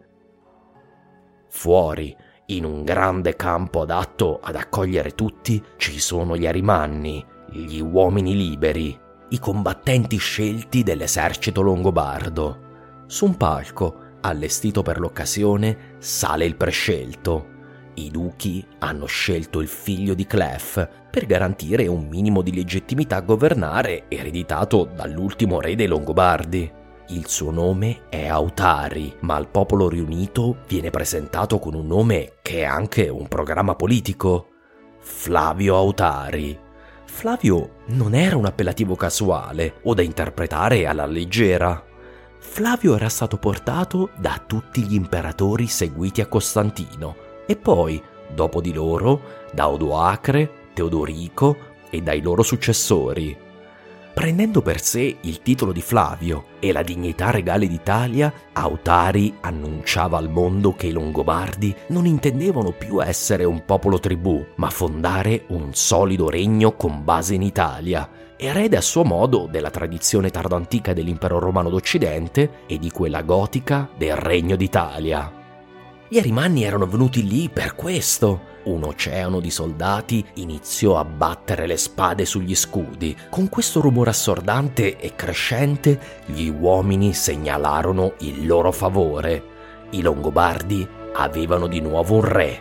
Fuori, in un grande campo adatto ad accogliere tutti, ci sono gli arimanni, gli uomini liberi, i combattenti scelti dell'esercito longobardo. Su un palco, allestito per l'occasione, sale il prescelto. I duchi hanno scelto il figlio di Clef per garantire un minimo di legittimità a governare ereditato dall'ultimo re dei Longobardi. Il suo nome è Autari, ma al popolo riunito viene presentato con un nome che è anche un programma politico: Flavio Autari. Flavio non era un appellativo casuale o da interpretare alla leggera. Flavio era stato portato da tutti gli imperatori seguiti a Costantino e poi, dopo di loro, da Odoacre, Teodorico e dai loro successori. Prendendo per sé il titolo di Flavio e la dignità regale d'Italia, Autari annunciava al mondo che i Longobardi non intendevano più essere un popolo tribù, ma fondare un solido regno con base in Italia, erede a suo modo della tradizione tardoantica dell'impero romano d'Occidente e di quella gotica del Regno d'Italia. Gli arimanni erano venuti lì per questo. Un oceano di soldati iniziò a battere le spade sugli scudi. Con questo rumore assordante e crescente, gli uomini segnalarono il loro favore. I Longobardi avevano di nuovo un re.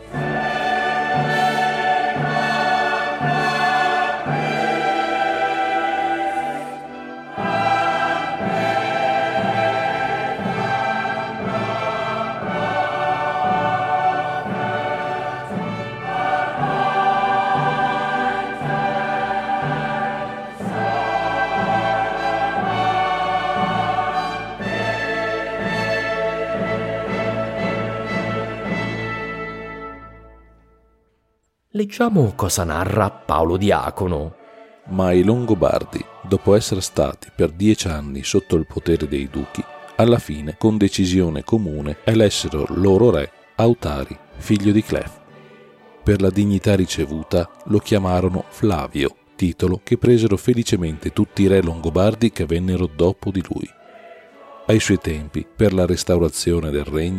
Leggiamo cosa narra Paolo Diacono. Ma i Longobardi, dopo essere stati per dieci anni sotto il potere dei duchi, alla fine, con decisione comune, elessero loro re Autari, figlio di Clef. Per la dignità ricevuta lo chiamarono Flavio, titolo che presero felicemente tutti i re longobardi che vennero dopo di lui. Ai suoi tempi, per la restaurazione del regno,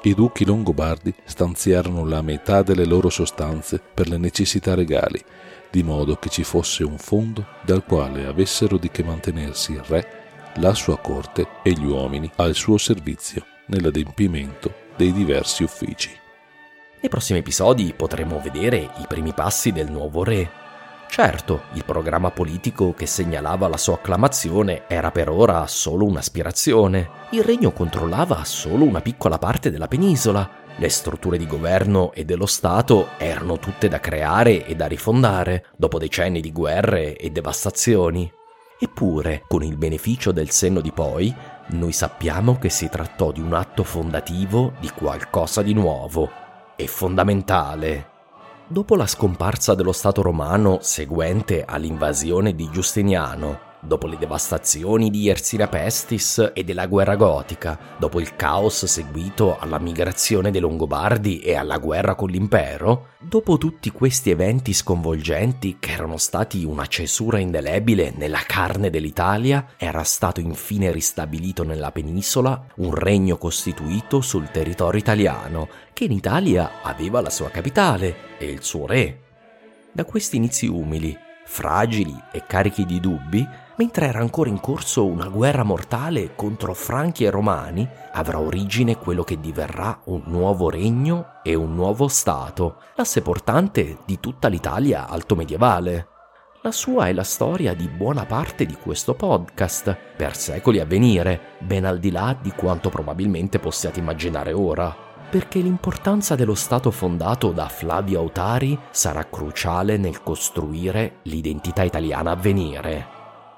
i duchi longobardi stanziarono la metà delle loro sostanze per le necessità regali, di modo che ci fosse un fondo dal quale avessero di che mantenersi il re, la sua corte e gli uomini al suo servizio nell'adempimento dei diversi uffici. Nei prossimi episodi potremo vedere i primi passi del nuovo re. Certo, il programma politico che segnalava la sua acclamazione era per ora solo un'aspirazione. Il regno controllava solo una piccola parte della penisola. Le strutture di governo e dello Stato erano tutte da creare e da rifondare, dopo decenni di guerre e devastazioni. Eppure, con il beneficio del senno di poi, noi sappiamo che si trattò di un atto fondativo di qualcosa di nuovo e fondamentale. Dopo la scomparsa dello Stato romano seguente all'invasione di Giustiniano, dopo le devastazioni di Yersina Pestis e della guerra gotica, dopo il caos seguito alla migrazione dei Longobardi e alla guerra con l'impero, dopo tutti questi eventi sconvolgenti che erano stati una cesura indelebile nella carne dell'Italia, era stato infine ristabilito nella penisola un regno costituito sul territorio italiano, che in Italia aveva la sua capitale e il suo re. Da questi inizi umili, fragili e carichi di dubbi, mentre era ancora in corso una guerra mortale contro Franchi e Romani, avrà origine quello che diverrà un nuovo regno e un nuovo Stato, l'asse portante di tutta l'Italia altomedievale. La sua è la storia di buona parte di questo podcast, per secoli a venire, ben al di là di quanto probabilmente possiate immaginare ora, perché l'importanza dello Stato fondato da Flavio Autari sarà cruciale nel costruire l'identità italiana a venire.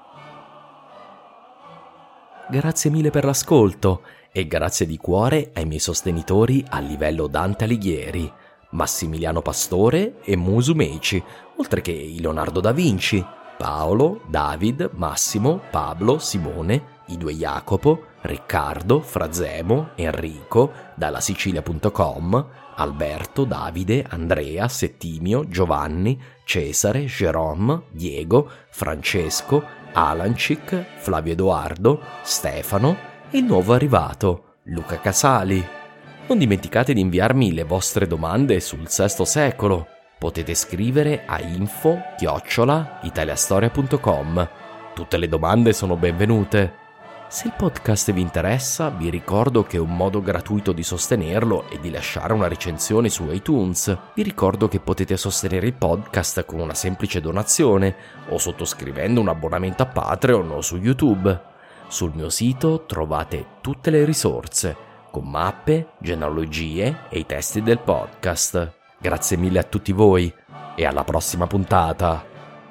Grazie mille per l'ascolto e grazie di cuore ai miei sostenitori a livello Dante Alighieri, Massimiliano Pastore e Musu Meici, oltre che Leonardo da Vinci, Paolo, David, Massimo, Pablo, Simone, i due Jacopo, Riccardo, Frazemo, Enrico, dalla Sicilia punto com, Alberto, Davide, Andrea, Settimio, Giovanni, Cesare, Jerome, Diego, Francesco, Alancic, Flavio Edoardo, Stefano e il nuovo arrivato, Luca Casali. Non dimenticate di inviarmi le vostre domande sul sesto secolo. Potete scrivere a info chiocciola italiastoria punto com. Tutte le domande sono benvenute. Se il podcast vi interessa, vi ricordo che un modo gratuito di sostenerlo è di lasciare una recensione su iTunes. Vi ricordo che potete sostenere il podcast con una semplice donazione o sottoscrivendo un abbonamento a Patreon o su YouTube. Sul mio sito trovate tutte le risorse, con mappe, genealogie e i testi del podcast. Grazie mille a tutti voi e alla prossima puntata.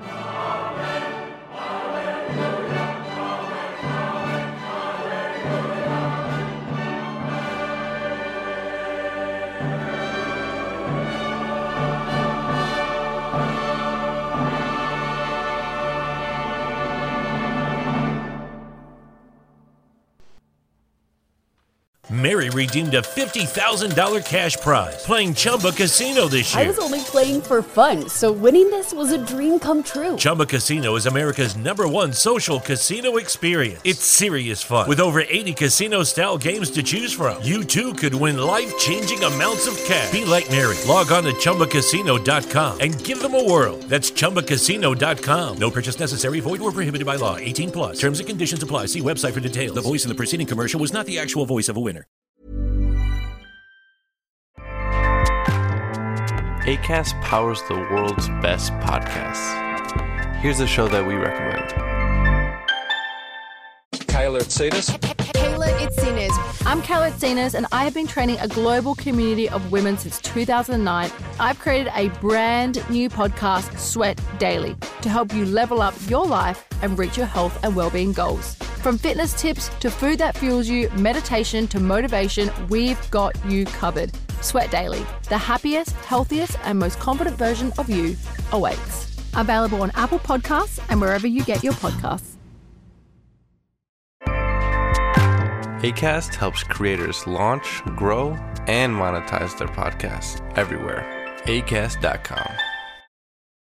Mary redeemed a fifty thousand dollars cash prize playing Chumba Casino this year. I was only playing for fun, so winning this was a dream come true. Chumba Casino is America's number one social casino experience. It's serious fun. With over eighty casino-style games to choose from, you too could win life-changing amounts of cash. Be like Mary. Log on to chumba casino dot com and give them a whirl. That's chumba casino dot com. No purchase necessary. Void or prohibited by law. eighteen plus. Terms and conditions apply. See website for details. The voice in the preceding commercial was not the actual voice of a winner. Acast powers the world's best podcasts. Here's a show that we recommend. Kayla Itsinas. Kayla Itsinas. I'm Kayla Itsinas, and I have been training a global community of women since two thousand nine. I've created a brand new podcast, Sweat Daily, to help you level up your life and reach your health and well-being goals. From fitness tips to food that fuels you, meditation to motivation, we've got you covered. Sweat Daily, the happiest, healthiest, and most confident version of you awaits. Available on Apple Podcasts and wherever you get your podcasts. Acast helps creators launch, grow, and monetize their podcasts everywhere. acast dot com.